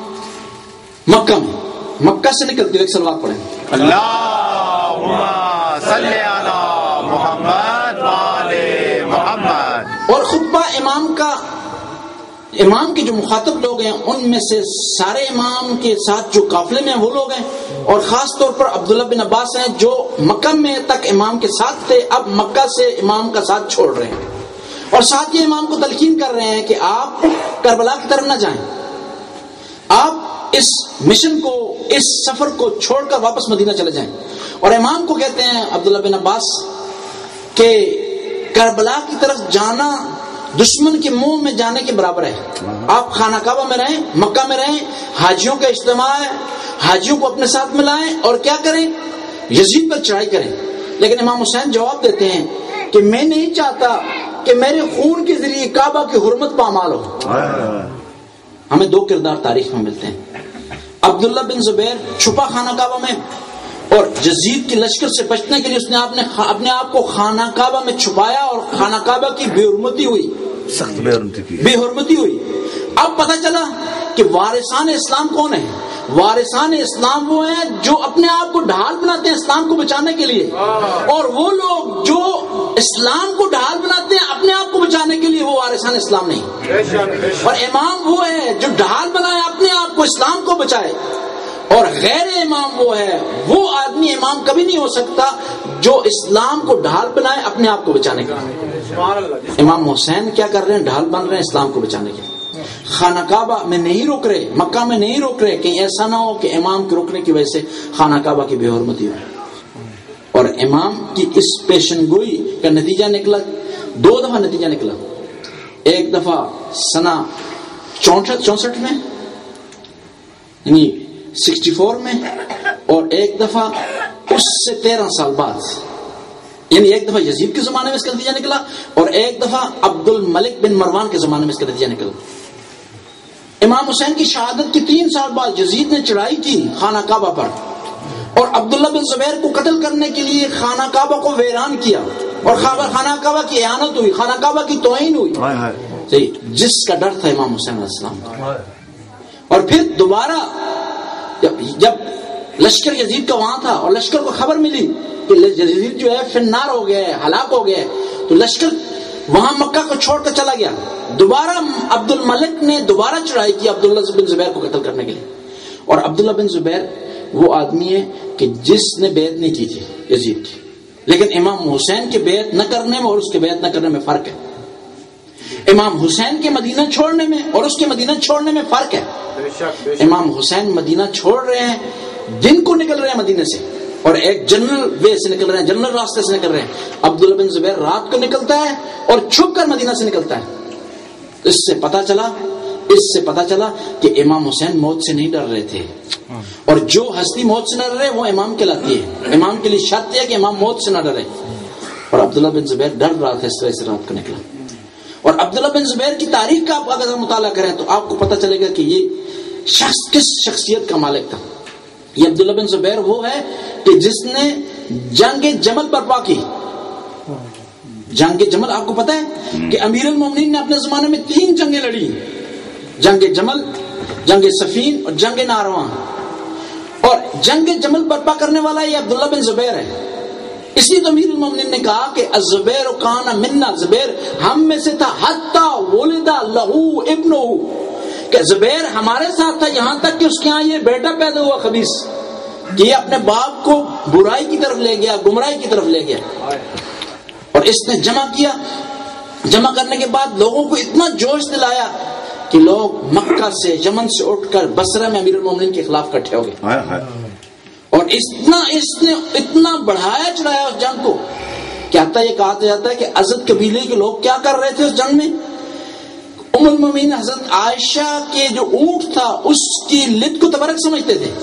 مکہ میں. مکہ سے نکلتے ایک صلوات پڑھیں. اللہم صلی علی محمد وآل محمد. اور خطبہ امام کا، امام کے جو مخاطب لوگ ہیں ان میں سے سارے امام کے ساتھ جو قافلے میں وہ لوگ ہیں، اور خاص طور پر عبداللہ بن عباس ہیں جو مکہ میں تک امام کے ساتھ تھے، اب مکہ سے امام کا ساتھ چھوڑ رہے ہیں، اور ساتھ یہ امام کو تلقین کر رہے ہیں کہ آپ کربلا کی طرف نہ جائیں، آپ اس مشن کو، اس سفر کو چھوڑ کر واپس مدینہ چلے جائیں. اور امام کو کہتے ہیں عبداللہ بن عباس کہ کربلا کی طرف جانا دشمن کے منہ میں جانے کے برابر ہے. آپ خانہ کعبہ میں رہیں، مکہ میں رہیں، حاجیوں کا اجتماع ہے، حاجیوں کو اپنے ساتھ ملائیں اور کیا کریں؟ یزید پر چڑھائی کریں. لیکن امام حسین جواب دیتے ہیں کہ میں نہیں چاہتا کہ میرے خون کے ذریعے کعبہ کی حرمت پامال ہو. ہمیں 2 کردار تاریخ میں ملتے ہیں. عبداللہ بن زبیر چھپا خانہ کعبہ میں، اور یزید کی لشکر سے بچنے کے لیے اس نے اپنے آپ کو خانہ کعبہ میں چھپایا، اور خانہ کعبہ کی بے حرمتی ہوئی، سخت بے حرمتی ہوئی. اب پتہ چلا کہ وارثان اسلام کون ہیں؟ وارثان اسلام وہ ہیں جو اپنے آپ کو ڈھال بناتے ہیں اسلام کو بچانے کے لیے، اور وہ لوگ جو اسلام کو ڈھال بناتے ہیں اپنے آپ کو بچانے کے لیے وہ وارثان اسلام نہیں. اور امام وہ ہے جو ڈھال بنائے اپنے آپ کو اسلام کو بچائے، اور غیر امام وہ ہے، وہ آدمی امام کبھی نہیں ہو سکتا جو اسلام کو ڈھال بنائے اپنے آپ کو بچانے کے لیے. امام حسین کیا کر رہے ہیں؟ ڈھال بن رہے ہیں اسلام کو بچانے کے لیے. خانہ کعبہ میں نہیں روک رہے، مکہ میں نہیں روک رہے، کہیں ایسا نہ ہو کہ امام کے رکنے کی وجہ سے خانہ کعبہ کی بے حرمتی ہو. اور امام کی اس پیشن گوئی کا نتیجہ نکلا، 2 دفعہ نتیجہ نکلا. ایک دفعہ سنہ 64 میں یعنی 64 میں، اور ایک دفعہ اس سے 13 سال بعد، یعنی ایک دفعہ یزید کے زمانے میں اس کا نتیجہ نکلا، اور ایک دفعہ عبد الملک بن مروان کے زمانے میں اس کا نتیجہ نکلا. امام حسین کی شہادت کے 3 سال بعد یزید نے چڑھائی کی خانہ کعبہ پر، اور عبداللہ بن زبیر کو قتل کرنے کے لیے خانہ کعبہ کو ویران کیا، اور خانہ کعبہ کی اعانت ہوئی، خانہ کعبہ کی توہین ہوئی، جس کا ڈر تھا امام حسین علیہ السلام. اور پھر دوبارہ جب لشکر یزید کا وہاں تھا اور لشکر کو خبر ملی کہ یزید جو ہے فنار ہو گیا ہے، ہلاک ہو گیا ہے، تو لشکر وہاں مکہ کو چھوڑ کر چلا گیا. دوبارہ عبد الملک نے دوبارہ چڑھائی کی عبداللہ بن زبیر کو قتل کرنے کے لیے. اور عبداللہ بن زبیر وہ آدمی ہے کہ جس نے بیعت نہیں کی تھی یزید کی، لیکن امام حسین کے بیعت نہ کرنے میں اور اس کے بیعت نہ کرنے میں فرق ہے. امام حسین کے مدینہ چھوڑنے میں اور اس کے مدینہ چھوڑنے میں فرق ہے. امام حسین مدینہ چھوڑ رہے ہیں، دن کو نکل رہے ہیں مدینہ سے، اور ایک جنرل وے سے نکل رہے ہیں، جنرل راستے سے نکل رہے ہیں. عبداللہ بن زبیر رات کو نکلتا ہے اور چھپ کر مدینہ سے نکلتا ہے. اس سے پتا چلا کہ امام حسین موت سے نہیں ڈر رہے تھے، اور جو ہستی موت سے نہ ڈرے وہ امام کہلاتی ہے. امام کے لیے شرط ہے کہ امام موت سے نہ ڈرے. اور عبداللہ بن زبیر ڈر رہا تھا اس طرح سے رات کو نکلا. اور عبداللہ بن زبیر کی تاریخ کا آپ اگر مطالعہ کریں تو آپ کو پتہ چلے گا کہ یہ شخص کس شخصیت کا مالک تھا. یہ عبداللہ بن زبیر وہ ہے کہ جس نے جنگ جمل برپا کی. جنگ جمل آپ کو پتہ ہے کہ امیر المومنین نے اپنے زمانے میں 3 جنگیں لڑی. جنگ جمل، جنگ صفین اور جنگ نارواں. اور جنگ جمل برپا کرنے والا یہ عبداللہ بن زبیر ہے. اس لیے تو امیر المومنین نے کہا کہ الزبیر کان منا، زبیر ہم میں سے تھا، حتی ولد لہو ابنہ، کہ زبیر ہمارے ساتھ تھا یہاں تک کہ اس کے ہاں یہ بیٹا پیدا ہوا خبیث، کہ یہ اپنے باپ کو برائی کی طرف لے گیا، گمراہی کی طرف لے گیا. اور اس نے جمع کیا. جمع کرنے کے بعد لوگوں کو اتنا جوش دلایا کہ لوگ مکہ سے، یمن سے اٹھ کر بصرہ میں امیر المومنین کے خلاف اکٹھے ہو گئے. اور اس نے اتنا بڑھایا چڑھایا اس جنگ کو کہ حتیٰ یہ کہا جاتا ہے کہ ازد قبیلے کے لوگ کیا کر رہے تھے اس جنگ میں. ام المومنین حضرت عائشہ کے جو اونٹ تھا اس کی لد کو تبرک سمجھتے تھے.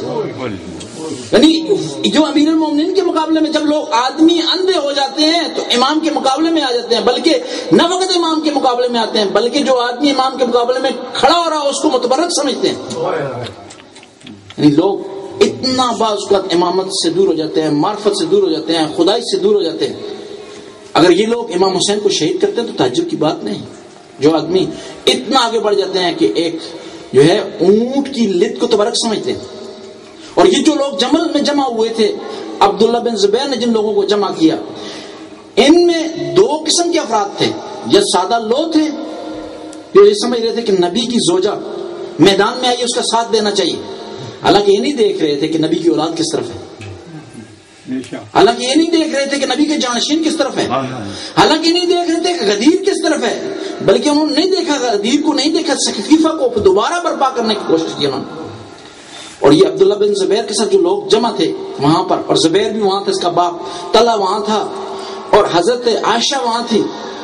یعنی جو امیر المومنین کے مقابلے میں جب لوگ آدمی اندھے ہو جاتے ہیں تو امام کے مقابلے میں آ جاتے ہیں، بلکہ نہ وقت امام کے مقابلے میں آتے ہیں بلکہ جو آدمی امام کے مقابلے میں کھڑا ہو رہا اس کو متبرک سمجھتے ہیں. یعنی لوگ اتنا بعض اوقات امامت سے دور ہو جاتے ہیں، معرفت سے دور ہو جاتے ہیں، خدائی سے دور ہو جاتے ہیں. اگر یہ لوگ امام حسین کو شہید کرتے ہیں تو تعجب کی بات نہیں. جو آدمی اتنا آگے بڑھ جاتے ہیں کہ ایک جو ہے اونٹ کی لد کو تبرک سمجھتے ہیں. اور یہ جو لوگ جمل میں جمع ہوئے تھے، عبداللہ بن زبیر نے جن لوگوں کو جمع کیا، ان میں 2 قسم کے افراد تھے. یا سادہ لوگ تھے جو یہ سمجھ رہے تھے کہ نبی کی زوجہ میدان میں آئی اس کا ساتھ دینا چاہیے، حالانکہ یہ نہیں دیکھ رہے تھے کہ نبی کی اولاد کس طرف ہے. حالانکہ یہ نہیں دیکھ رہے تھے کہ نبی کے جانشین کس طرف ہے. حالانکہ یہ نہیں دیکھ رہے تھے کہ غدیر کس طرف ہے، بلکہ انہوں نے نہیں دیکھا غدیر کو، نہیں دیکھا سقیفہ کو دوبارہ برپا کرنے کی کوشش کی انہوں نے. اور یہ عبداللہ بن زبیر کے ساتھ جو لوگ جمع تھے وہاں پر، اور زبیر بھی وہاں تھا، اس کا باپ طلحہ وہاں تھا، اور حضرت عائشہ وہاں تھی.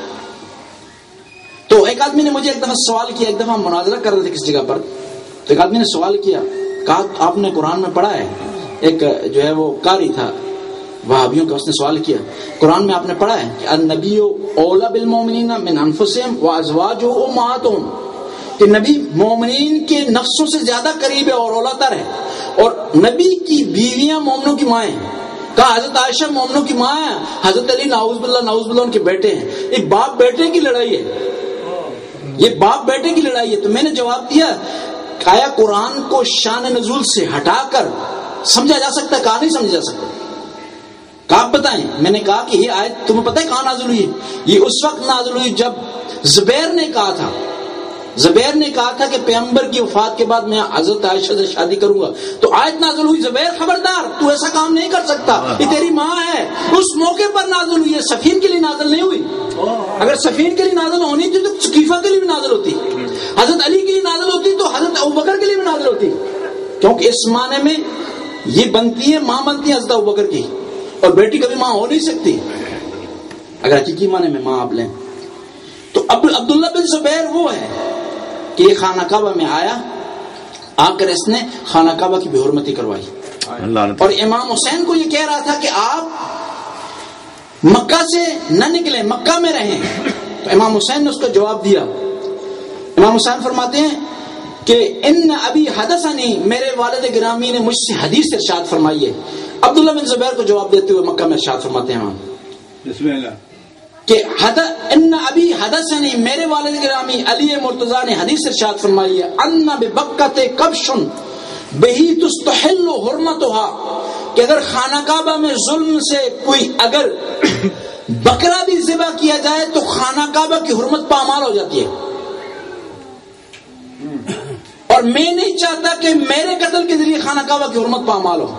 تو ایک آدمی نے مجھے ایک دفعہ سوال کیا، ایک دفعہ مناظرہ کر رہے تھے کس جگہ پر، تو ایک آدمی نے سوال کیا، کہا آپ نے قرآن میں پڑھا ہے، ایک جو ہے وہ قاری تھا وہابیوں کا، اس نے سوال کیا قرآن میں آپ نے پڑھا ہے کہ النبی اولی بالمؤمنین من انفسہم وازواجہ امہاتہم، کہ نبی مومنین کے نفسوں سے زیادہ قریب ہے اور اولا تر ہے، اور نبی کی بیویاں مومنوں کی مائیں. کہا حضرت عائشہ مومنوں کی ماں ہے، حضرت علی نعوذ باللہ ان کے بیٹے ہیں. ایک باپ بیٹے کی لڑائی ہے، یہ باپ بیٹے کی لڑائی ہے. تو میں نے جواب دیا آیا قرآن کو شان نزول سے ہٹا کر سمجھا جا سکتا ہے؟ کہا نہیں سمجھا جا سکتا. کہا آپ بتائیں. میں نے کہا کہ یہ آیت تمہیں پتہ ہے کہاں نازل ہوئی؟ یہ اس وقت نازل ہوئی جب زبیر نے کہا تھا کہ پیغمبر کی وفات کے بعد میں حضرت عائشہ سے شادی کروں گا. تو آیت نازل ہوئی زبیر خبردار تو ایسا کام نہیں کر سکتا، یہ تیری ماں ہے. اس موقع پر نازل ہوئی ہے، صفین کے لیے نازل نہیں ہوئی. اگر صفین کے لیے نازل ہونی تھی تو سقیفہ کے لیے بھی نازل ہوتی، حضرت علی کے لیے نازل ہوتی تو حضرت ابوبکر کے لیے بھی نازل ہوتی. کیونکہ اس معنی میں یہ بنتی ہے، ماں بنتی ہے حضرت ابوبکر کی، اور بیٹی کبھی ماں ہو نہیں سکتی اگر حقیقی معنی میں ماں آپ لیں. تو عبداللہ بن زبیر وہ ہے کہ یہ خانہ کعبہ میں آیا، آ کر اس نے خانہ کعبہ کی بے حرمتی کروائی. اور امام حسین کو یہ کہہ رہا تھا کہ آپ مکہ سے نہ نکلیں، مکہ میں رہیں. تو امام حسین نے اس کا جواب دیا. امام حسین فرماتے ہیں کہ ان ابی حدثنی، میرے والد گرامی نے مجھ سے حدیث ارشاد فرمائی ہے. عبداللہ بن زبیر کو جواب دیتے ہوئے مکہ میں ارشاد فرماتے ہیں بسم اللہ کہ ان ابی حدثنی، میرے والد گرامی علی مرتضیٰ نے حدیث ارشاد فرمائی ہے ان ببکۃ کبش بہی تستحل حرمتها، کہ اگر خانہ کعبہ میں ظلم سے کوئی اگر بکرا بھی ذبح کیا جائے تو خانہ کعبہ کی حرمت پامال ہو جاتی ہے. اور میں نہیں چاہتا کہ میرے قتل کے ذریعے خانہ کعبہ کی حرمت پامال ہو.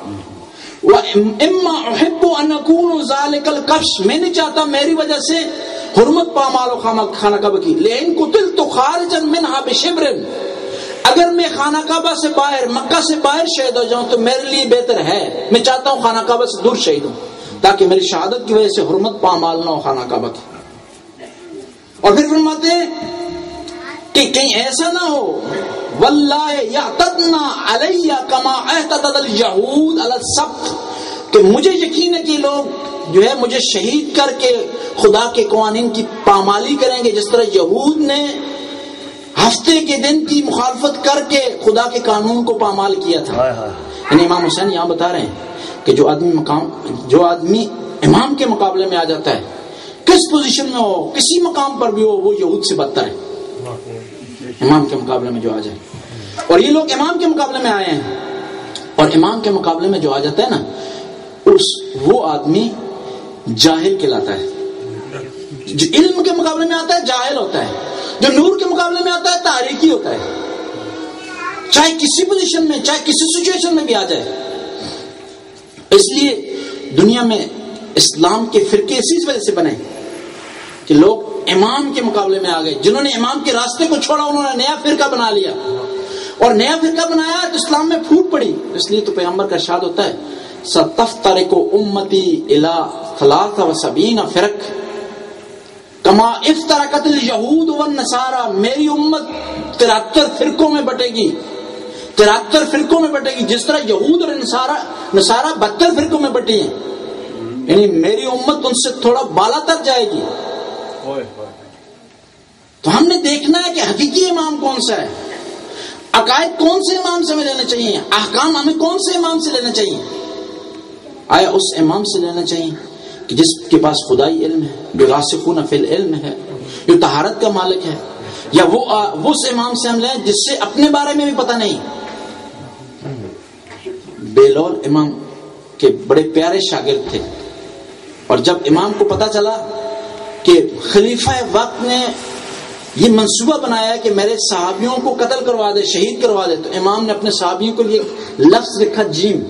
اما احب ان اكون ذلك الكبش، میں نہیں چاہتا میری وجہ سے حرمت پامال ہو خانہ کعبہ کی. لیکن قتلت خارجا منها بشبر، اگر میں خانہ کعبہ سے باہر، مکہ سے باہر شہید ہو جاؤں تو میرے لیے بہتر ہے. میں چاہتا ہوں خانہ کعبہ سے دور شہید ہوں تاکہ میری شہادت کی وجہ سے حرمت پامال نہ ہو خانہ کعبہ کی. اور پھر فرماتے ہیں کہ کہیں ایسا نہ ہو واللہ یعتدنا علی کما اعتدد الیہود علی السبت، کہ مجھے یقین ہے کہ لوگ جو ہے مجھے شہید کر کے خدا کے قوانین کی پامالی کریں گے، جس طرح یہود نے ہفتے کے دن کی مخالفت کر کے خدا کے قانون کو پامال کیا تھا۔ یعنی امام حسین یہاں بتا رہے ہیں کہ جو آدمی امام کے مقابلے میں آ جاتا ہے، کس پوزیشن میں ہو، کسی مقام پر بھی ہو، وہ یہود سے بدتر ہے امام کے مقابلے میں جو آ جائے۔ اور یہ لوگ امام کے مقابلے میں آئے ہیں، اور امام کے مقابلے میں جو آ جاتا ہے نا، وہ آدمی جاہل کہلاتا ہے۔ جو علم کے مقابلے میں آتا ہے جاہل ہوتا ہے، جو نور کے مقابلے میں آتا ہے تاریکی ہوتا ہے، چاہے کسی پوزیشن میں، چاہے کسی سچویشن میں بھی آ جائے۔ اس لیے دنیا میں اسلام کے فرقے اسی وجہ سے بنے کہ لوگ امام کے مقابلے میں آ گئے، جنہوں نے امام کے راستے کو چھوڑا انہوں نے نیا فرقہ بنا لیا، اور نیا فرقہ بنایا تو اسلام میں پھوٹ پڑی۔ اس لیے تو پیغمبر کا ارشاد ہوتا ہے ستفترق امتی الی 73 فرق کما افترقت الیہود والنصارى، میری امت 73 فرقوں میں بٹے گی، 73 فرقوں میں بٹے گی، جس طرح یہود اور نصارہ 72 فرقوں میں بٹی ہیں۔ یعنی میری امت ان سے تھوڑا بالا تر جائے گی۔ تو ہم نے دیکھنا ہے کہ حقیقی امام کون سا ہے، عقائد کون سے امام سے ہمیں لینا چاہیے، احکام ہمیں کون سے امام سے لینا چاہیے۔ آیا اس امام سے لینا چاہیے کہ جس کے پاس خدائی علم ہے، جو راسخون فی العلم ہے، جو طہارت کا مالک ہے، یا وہ اس امام سے ہم لیں جس سے اپنے بارے میں بھی پتہ نہیں۔ بیلول امام کے بڑے پیارے شاگرد تھے، اور جب امام کو پتہ چلا کہ خلیفہ وقت نے یہ منصوبہ بنایا کہ میرے صحابیوں کو قتل کروا دے، شہید کروا دے، تو امام نے اپنے صحابیوں کو لیے لفظ لکھا جیم۔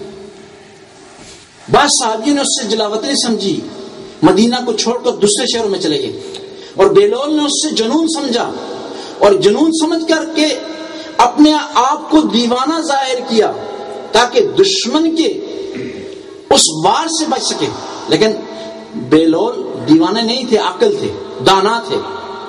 بعض صحابیوں نے اس سے جلاوطنی سمجھی، مدینہ کو چھوڑ کر دوسرے شہروں میں چلے گئے، اور بیلول نے اس سے جنون سمجھا، اور جنون سمجھ کر کے اپنے آپ کو دیوانہ ظاہر کیا تاکہ دشمن کے اس وار سے بچ سکے۔ لیکن بیلول دیوانے نہیں تھے، عاقل تھے، دانا تھے،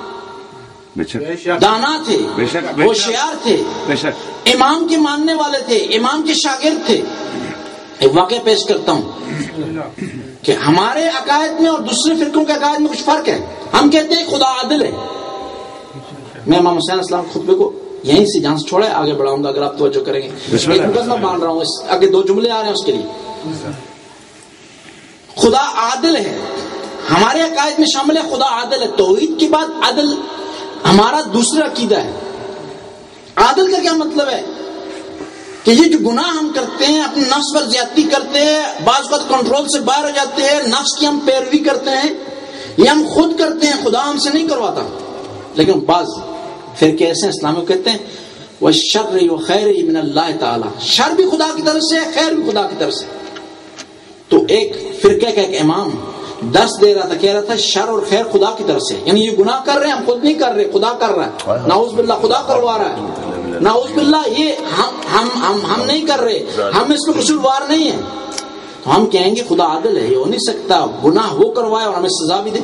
دانا تھے، ہوشیار تھے، امام کے ماننے والے تھے، امام کے شاگرد تھے۔ ایک واقعہ پیش کرتا ہوں کہ ہمارے عقائد میں اور دوسرے فرقوں کے عقائد میں کچھ فرق ہے۔ ہم کہتے ہیں خدا عادل ہے۔ میں امام حسین السلام خطبے کو یہیں سے جہاں سے چھوڑا ہے آگے بڑھاؤں گا اگر آپ توجہ کریں گے۔ ایک مقدمہ باندھ رہا ہوں، آگے 2 جملے آ رہے ہیں اس کے لیے۔ خدا عادل ہے، ہمارے عقائد میں شامل ہے خدا عادل ہے۔ توحید کے بعد عدل ہمارا دوسرا عقیدہ ہے۔ عادل کا کیا مطلب ہے کہ یہ جو گناہ ہم کرتے ہیں، اپنے نفس پر زیادتی کرتے ہیں، بعض وقت کنٹرول سے باہر ہو جاتے ہیں، نفس کی ہم پیروی کرتے ہیں، یہ ہم خود کرتے ہیں، خدا ہم سے نہیں کرواتا۔ لیکن بعض فرقے ایسے ہیں اسلام کو کہتے ہیں وَالشَّرِّ وَخَيْرِ مِنَ اللَّهِ تعالی، شر بھی خدا کی طرف سے ہے، خیر بھی خدا کی طرف سے۔ تو ایک فرقے کا ایک امام درس دے رہا تھا، کہہ رہا تھا شر اور خیر خدا کی طرف سے، یعنی یہ گناہ کر رہے ہیں ہم خود نہیں کر رہے، خدا کر رہا ہے، نعوذ باللہ خدا کروا رہا ہے، نعوذ باللہ یہ ہم نہیں کر رہے، ہم اس میں قصوروار نہیں ہیں۔ تو ہم کہیں گے خدا عادل ہے، یہ ہو نہیں سکتا گناہ وہ کروائے اور ہمیں سزا بھی دے۔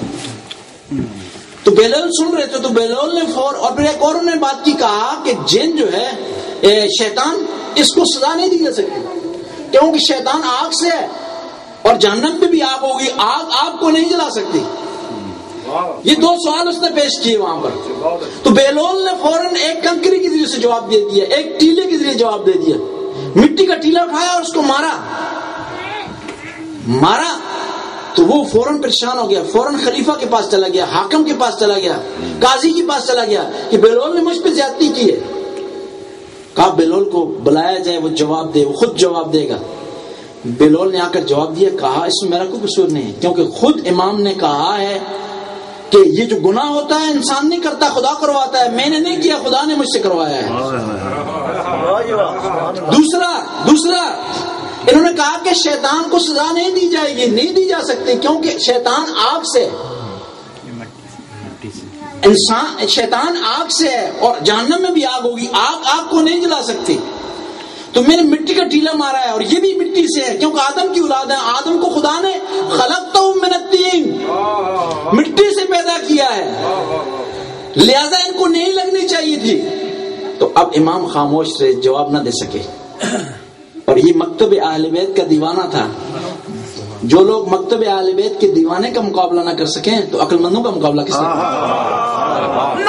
تو بیلول سن رہے تھے، تو بیلول نے اور پھر ایک اور انہوں نے بات کی، کہا کہ جن جو ہے شیطان، اس کو سزا نہیں دی جا سکتی کیونکہ شیطان آگ سے ہے، اور جہنم میں بھی آگ ہوگی، آگ کو نہیں جلا سکتی۔ یہ 2 سوال اس نے پیش کیے وہاں پر۔ تو بیلول نے فوراً ایک کنکری کے ذریعے سے جواب دے دیا، ایک ٹیلے کے ذریعے جواب دے دیا، مٹی کا ٹیلا اٹھایا اور اس کو مارا تو وہ فوراً پریشان ہو گیا، فوراً خلیفہ کے پاس چلا گیا، حاکم کے پاس چلا گیا، قاضی کے پاس چلا گیا کہ بیلول نے مجھ پہ زیادتی کی ہے۔ کہا بیلول کو بلایا جائے، وہ جواب دے، وہ خود جواب دے گا۔ بیلول نے آ کر جواب دیا، کہا اس میں میرا کوئی قصور نہیں ہے، کیونکہ خود امام نے کہا ہے کہ یہ جو گناہ ہوتا ہے انسان نہیں کرتا، خدا کرواتا ہے، میں نے نہیں کیا، خدا نے مجھ سے کروایا ہے۔ دوسرا انہوں نے کہا کہ شیطان کو سزا نہیں دی جائے گی، نہیں دی جا سکتی، کیونکہ شیطان آگ سے، شیطان آگ سے ہے اور جہنم میں بھی آگ ہوگی، آگ کو نہیں جلا سکتی۔ تو میں نے مٹی کا ٹیلا مارا ہے، اور یہ بھی مٹی سے ہے کیونکہ آدم کی اولاد ہے، آدم کو خدا نے خلقتہ من الطین، مٹی سے پیدا کیا ہے، لہذا ان کو نہیں لگنی چاہیے تھی۔ تو اب امام خاموش رہے، جواب نہ دے سکے۔ اور یہ مکتب اہل بیت کا دیوانہ تھا. جو لوگ مکتب اہل بیت کے دیوانے کا مقابلہ نہ کر سکیں تو عقل مندوں کا مقابلہ کس طرح؟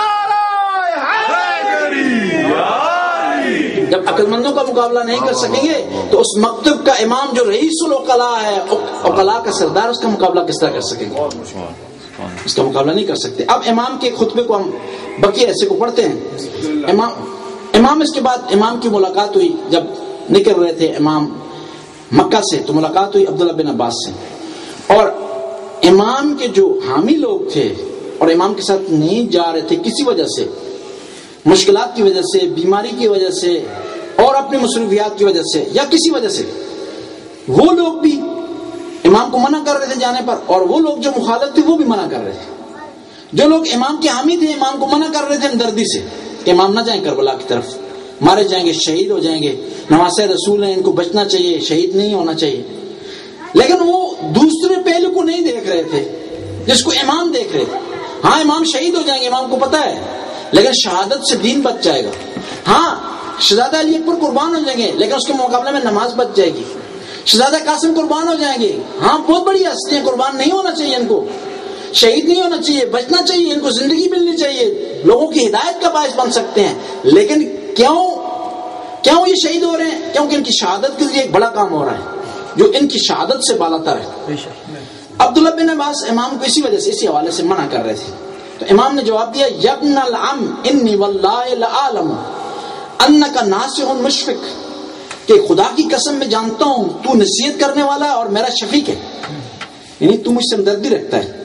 جب عقل مندوں کا مقابلہ نہیں کر سکیں گے تو اس مکتب کا امام جو رئیس العقلاء ہے، عقلاء کا سردار، اس کا مقابلہ کس طرح کر سکیں گے؟ اس کا مقابلہ نہیں کر سکتے. اب امام کے خطبے کو ہم بقیہ ایسے کو پڑھتے ہیں. امام اس کے بعد امام کی ملاقات ہوئی. جب نکل رہے تھے امام مکہ سے تو ملاقات ہوئی عبداللہ بن عباس سے، اور امام کے جو حامی لوگ تھے اور امام کے ساتھ نہیں جا رہے تھے کسی وجہ سے، مشکلات کی وجہ سے، بیماری کی وجہ سے، اور اپنی مصروفیات کی وجہ سے یا کسی وجہ سے، وہ لوگ بھی امام کو منع کر رہے تھے جانے پر، اور وہ لوگ جو مخالف تھے وہ بھی منع کر رہے تھے. جو لوگ امام کے حامی تھے امام کو منع کر رہے تھے ہمدردی سے کہ امام نہ جائیں کربلا کی طرف، مارے جائیں گے، شہید ہو جائیں گے، نواسے رسول ہیں، ان کو بچنا چاہیے، شہید نہیں ہونا چاہیے. لیکن وہ دوسرے پہلو کو نہیں دیکھ رہے تھے جس کو امام دیکھ رہے تھے. ہاں امام شہید ہو جائیں گے، امام کو پتا ہے، لیکن شہادت سے دین بچ جائے گا. ہاں شہزادہ علی اکبر قربان ہو جائیں گے لیکن اس کے مقابلے میں نماز بچ جائے گی. شہزادہ قاسم قربان ہو جائیں گے، ہاں بہت بڑی ہستی ہیں، قربان نہیں ہونا چاہیے، ان کو شہید نہیں ہونا چاہیے، بچنا چاہیے، ان کو زندگی ملنی چاہیے، لوگوں کی ہدایت کا باعث بن سکتے ہیں. لیکن کیوں یہ شہید ہو رہے ہیں؟ کیونکہ ان کی شہادت کے لیے ایک بڑا کام ہو رہا ہے جو ان کی شہادت سے بالا تر ہے. عبداللہ بن عباس امام کو اسی وجہ سے، اسی حوالے سے منع کر رہے تھے. تو امام نے جواب دیا، یبن العم انی واللہ لعالم انک ناصح مشفق، کہ خدا کی قسم میں جانتا ہوں تو نصیحت کرنے والا ہے اور میرا شفیق ہے، یعنی تو مجھ سے ہمدردی رکھتا ہے.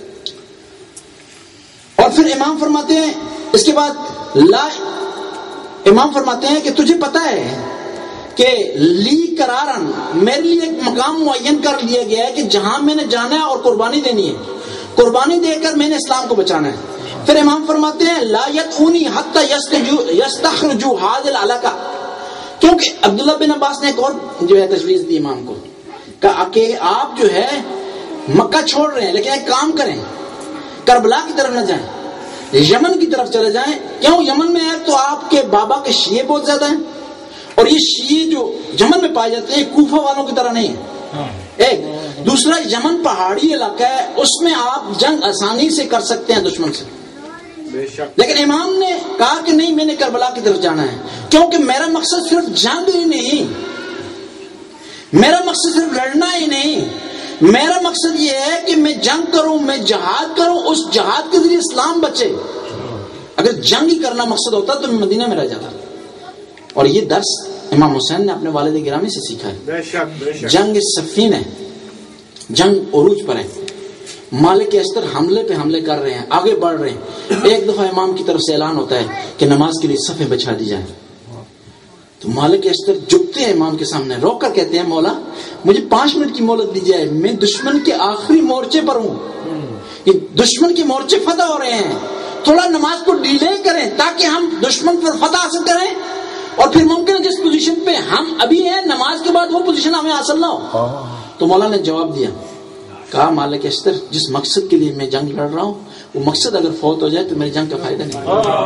اور پھر امام فرماتے ہیں اس کے بعد امام فرماتے ہیں کہ تجھے پتا ہے کہ لی قرارن، میرے لیے ایک مقام معین کر لیا گیا ہے کہ جہاں میں نے جانا ہے اور قربانی دینی ہے، قربانی دے کر میں نے اسلام کو بچانا ہے. پھر امام فرماتے ہیں لا یتونی حتی یستخرجوا هذا العلاقہ، کیونکہ عبداللہ بن عباس نے ایک اور جو ہے تجویز دی امام کو، کہا کہ آپ جو ہے مکہ چھوڑ رہے ہیں لیکن ایک کام کریں، کربلا کی طرف نہ جائیں، یمن کی طرف چلے جائیں. کیوں؟ یمن میں ہے تو آپ کے بابا کے شیعہ بہت زیادہ ہیں، اور یہ شیعہ جو یمن میں پائے جاتے ہیں کوفہ والوں کی طرح نہیں ہے. ایک دوسرا، یمن پہاڑی علاقہ ہے، اس میں آپ جنگ آسانی سے کر سکتے ہیں دشمن سے. لیکن امام نے کہا کہ نہیں، میں نے کربلا کی طرف جانا ہے، کیونکہ میرا مقصد صرف جنگ ہی نہیں، میرا مقصد صرف لڑنا ہی نہیں، میرا مقصد یہ ہے کہ میں جنگ کروں، میں جہاد کروں، اس جہاد کے ذریعے اسلام بچے. اگر جنگ ہی کرنا مقصد ہوتا تو میں مدینہ میں رہ جاتا. اور یہ درس امام حسین نے اپنے والد گرامی سے سیکھا ہے. جنگ صفین ہے، جنگ عروج پر ہے، مالک استر حملے پہ حملے کر رہے ہیں، آگے بڑھ رہے ہیں. ایک دفعہ امام کی طرف سے اعلان ہوتا ہے کہ نماز کے لیے صفیں بچھا دی جائیں، تو مالک استر جھکتے ہیں امام کے سامنے، روک کر کہتے ہیں مولا مجھے 5 منٹ کی مہلت دی جائے، میں دشمن کے آخری مورچے پر ہوں، یہ دشمن کے مورچے فتح ہو رہے ہیں، تھوڑا نماز کو ڈیلے کریں تاکہ ہم دشمن پر فتح حاصل کریں، اور پھر ممکن ہے جس پوزیشن پہ ہم ابھی ہیں نماز کے بعد وہ پوزیشن ہمیں حاصل نہ ہو. تو مولا نے جواب دیا، کہا مالک اشتر جس مقصد کے لیے میں جنگ لڑ رہا ہوں وہ مقصد اگر فوت ہو جائے تو میری جنگ کا فائدہ نہیں،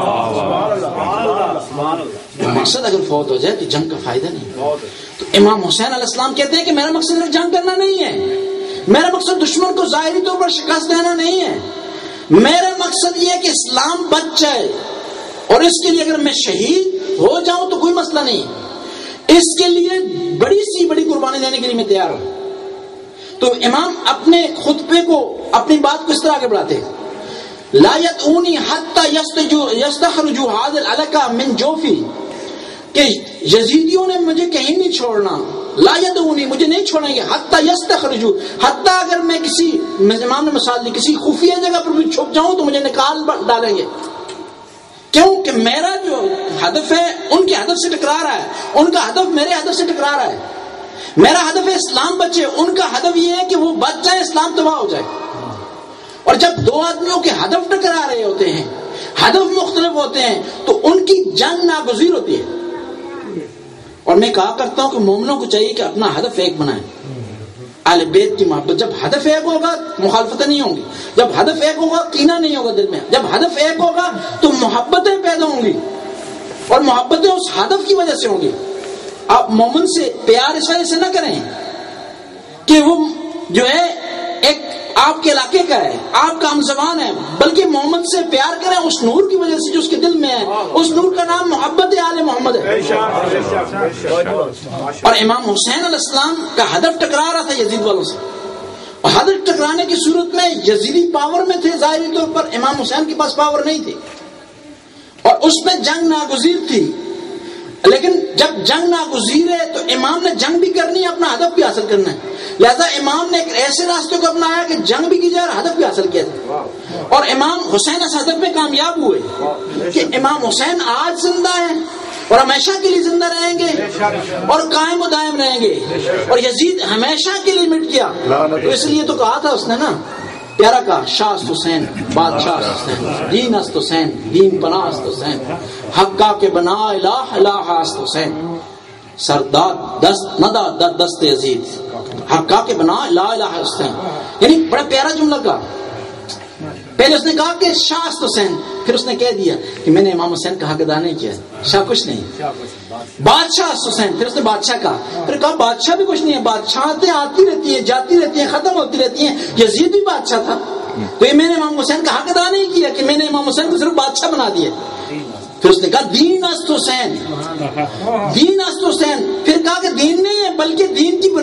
مقصد اگر فوت ہو جائے تو جنگ کا فائدہ نہیں. تو امام حسین علیہ السلام کہتے ہیں کہ میرا مقصد صرف جنگ کرنا نہیں ہے، میرا مقصد دشمن کو ظاہری طور پر شکست دینا نہیں ہے، میرا مقصد یہ ہے کہ اسلام بچ جائے، اور اس کے لیے اگر میں شہید ہو جاؤں تو کوئی مسئلہ نہیں، اس کے لیے بڑی سی بڑی قربانی دینے کے لیے میں تیار ہوں. تو امام اپنے خطبے کو، اپنی بات کو اس طرح آگے بڑھاتے ہیں، لا یتونی حتی یستخرجوا هذا العلاقہ من جوفی، کہ یزیدیوں نے مجھے کہیں نہیں چھوڑنا، لا یدونی مجھے نہیں چھوڑیں گے، حتی یستخرجوا، حتی اگر میں کسی، امام نے مثال دی، کسی خفیہ جگہ پر بھی چھپ جاؤں تو مجھے نکال ڈالیں گے. کیوں کہ میرا جو ہدف ہے ان کے ہدف سے ٹکرا رہا ہے، ان کا ہدف میرے ہدف سے ٹکرا رہا ہے. میرا ہدف ہے اسلام بچے، ان کا ہدف یہ ہے کہ وہ بچ جائے، اسلام تباہ ہو جائے. اور جب دو آدمیوں کے ہدف ٹکرا رہے ہوتے ہیں، ہدف مختلف ہوتے ہیں، تو ان کی جنگ ناگزیر ہوتی ہے. اور میں کہا کرتا ہوں کہ مومنوں کو چاہیے کہ اپنا ہدف ایک بنائیں، اہل بیت کی محبت. جب ہدف ایک ہوگا مخالفتیں نہیں ہوں گی، جب ہدف ایک ہوگا کینہ نہیں ہوگا دل میں، جب ہدف ایک ہوگا تو محبتیں پیدا ہوں گی، اور محبتیں اس ہدف کی وجہ سے ہوں گی. آپ مومن سے پیار اس وجہ سے نہ کریں کہ وہ جو ہے ایک آپ کے علاقے کا ہے، آپ کا ہم زبان ہے، بلکہ مومن سے پیار کریں اس نور کی وجہ سے جو اس کے دل میں ہے. اس نور کا نام محبت آل محمد ہے. اور امام حسین علیہ السلام کا ہدف ٹکرا رہا تھا یزید والوں سے، اور ہدف ٹکرانے کی صورت میں یزیدی پاور میں تھے ظاہری طور پر، امام حسین کے پاس پاور نہیں تھی، اور اس میں جنگ ناگزیر تھی. لیکن جب جنگ ناگزیر ہے تو امام نے جنگ بھی کرنی ہے، اپنا ہدف بھی حاصل کرنا ہے. لہذا امام نے ایک ایسے راستے کو اپنایا کہ جنگ بھی کی جائے اور ہدف بھی حاصل کیا تھا. اور امام حسین اس ہدف میں کامیاب ہوئے کہ امام حسین آج زندہ ہیں اور ہمیشہ کے لیے زندہ رہیں گے اور قائم و دائم رہیں گے، اور یزید ہمیشہ کے لیے مٹ گیا. تو اس لیے تو کہا تھا اس نے نا، پیارا کا شاہ است حسین بادشاہ است حسین، دین است حسین دین پناہ است حسین، حقا کے بنا الہ الہ است حسین، سرداد دست ندا در دست یزید، حقا کے بنا الہ الہ است حسین. یعنی بڑا پیارا جملہ کا. پہلے اس نے کہا کہ شاہ است حسین، پھر اس نے کہہ دیا کہ میں نے امام حسین کا حق ادا نہیں کیا، شاہ کچھ نہیں. بادشاہ است حسین، پھر اس نے بادشاہ کہا، پھر کہا بادشاہ بھی کچھ نہیں ہے، بادشاہتیں آتی رہتی ہیں جاتی رہتی ہیں ختم ہوتی رہتی ہیں، یزید بھی بادشاہ تھا. تو یہ میں نے امام حسین کا حق ادا نہیں کیا کہ میں نے امام حسین کو صرف بادشاہ بنا دیا. پھر اس نے کہا دین است حسین دین است حسین، پھر کہا کہ دین نہیں ہے بلکہ دین کی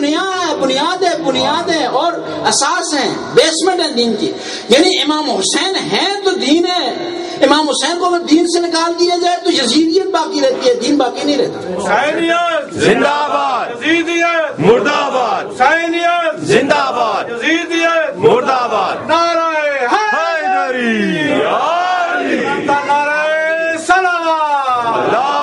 بنیاد ہے اور اساس ہے، بیسمنٹ ہے دین کی. یعنی امام حسین ہے تو دین ہے. امام حسین کو اگر دین سے نکال دیا جائے تو یزیدیت باقی رہتی ہے، دین باقی نہیں رہتا. حسینیت زندہ باد، یزیدیت مردہ آباد، حسینیت زندہ باد، یزیدیت مردہ آباد. نعرہ حیدری، نعرہ سلام،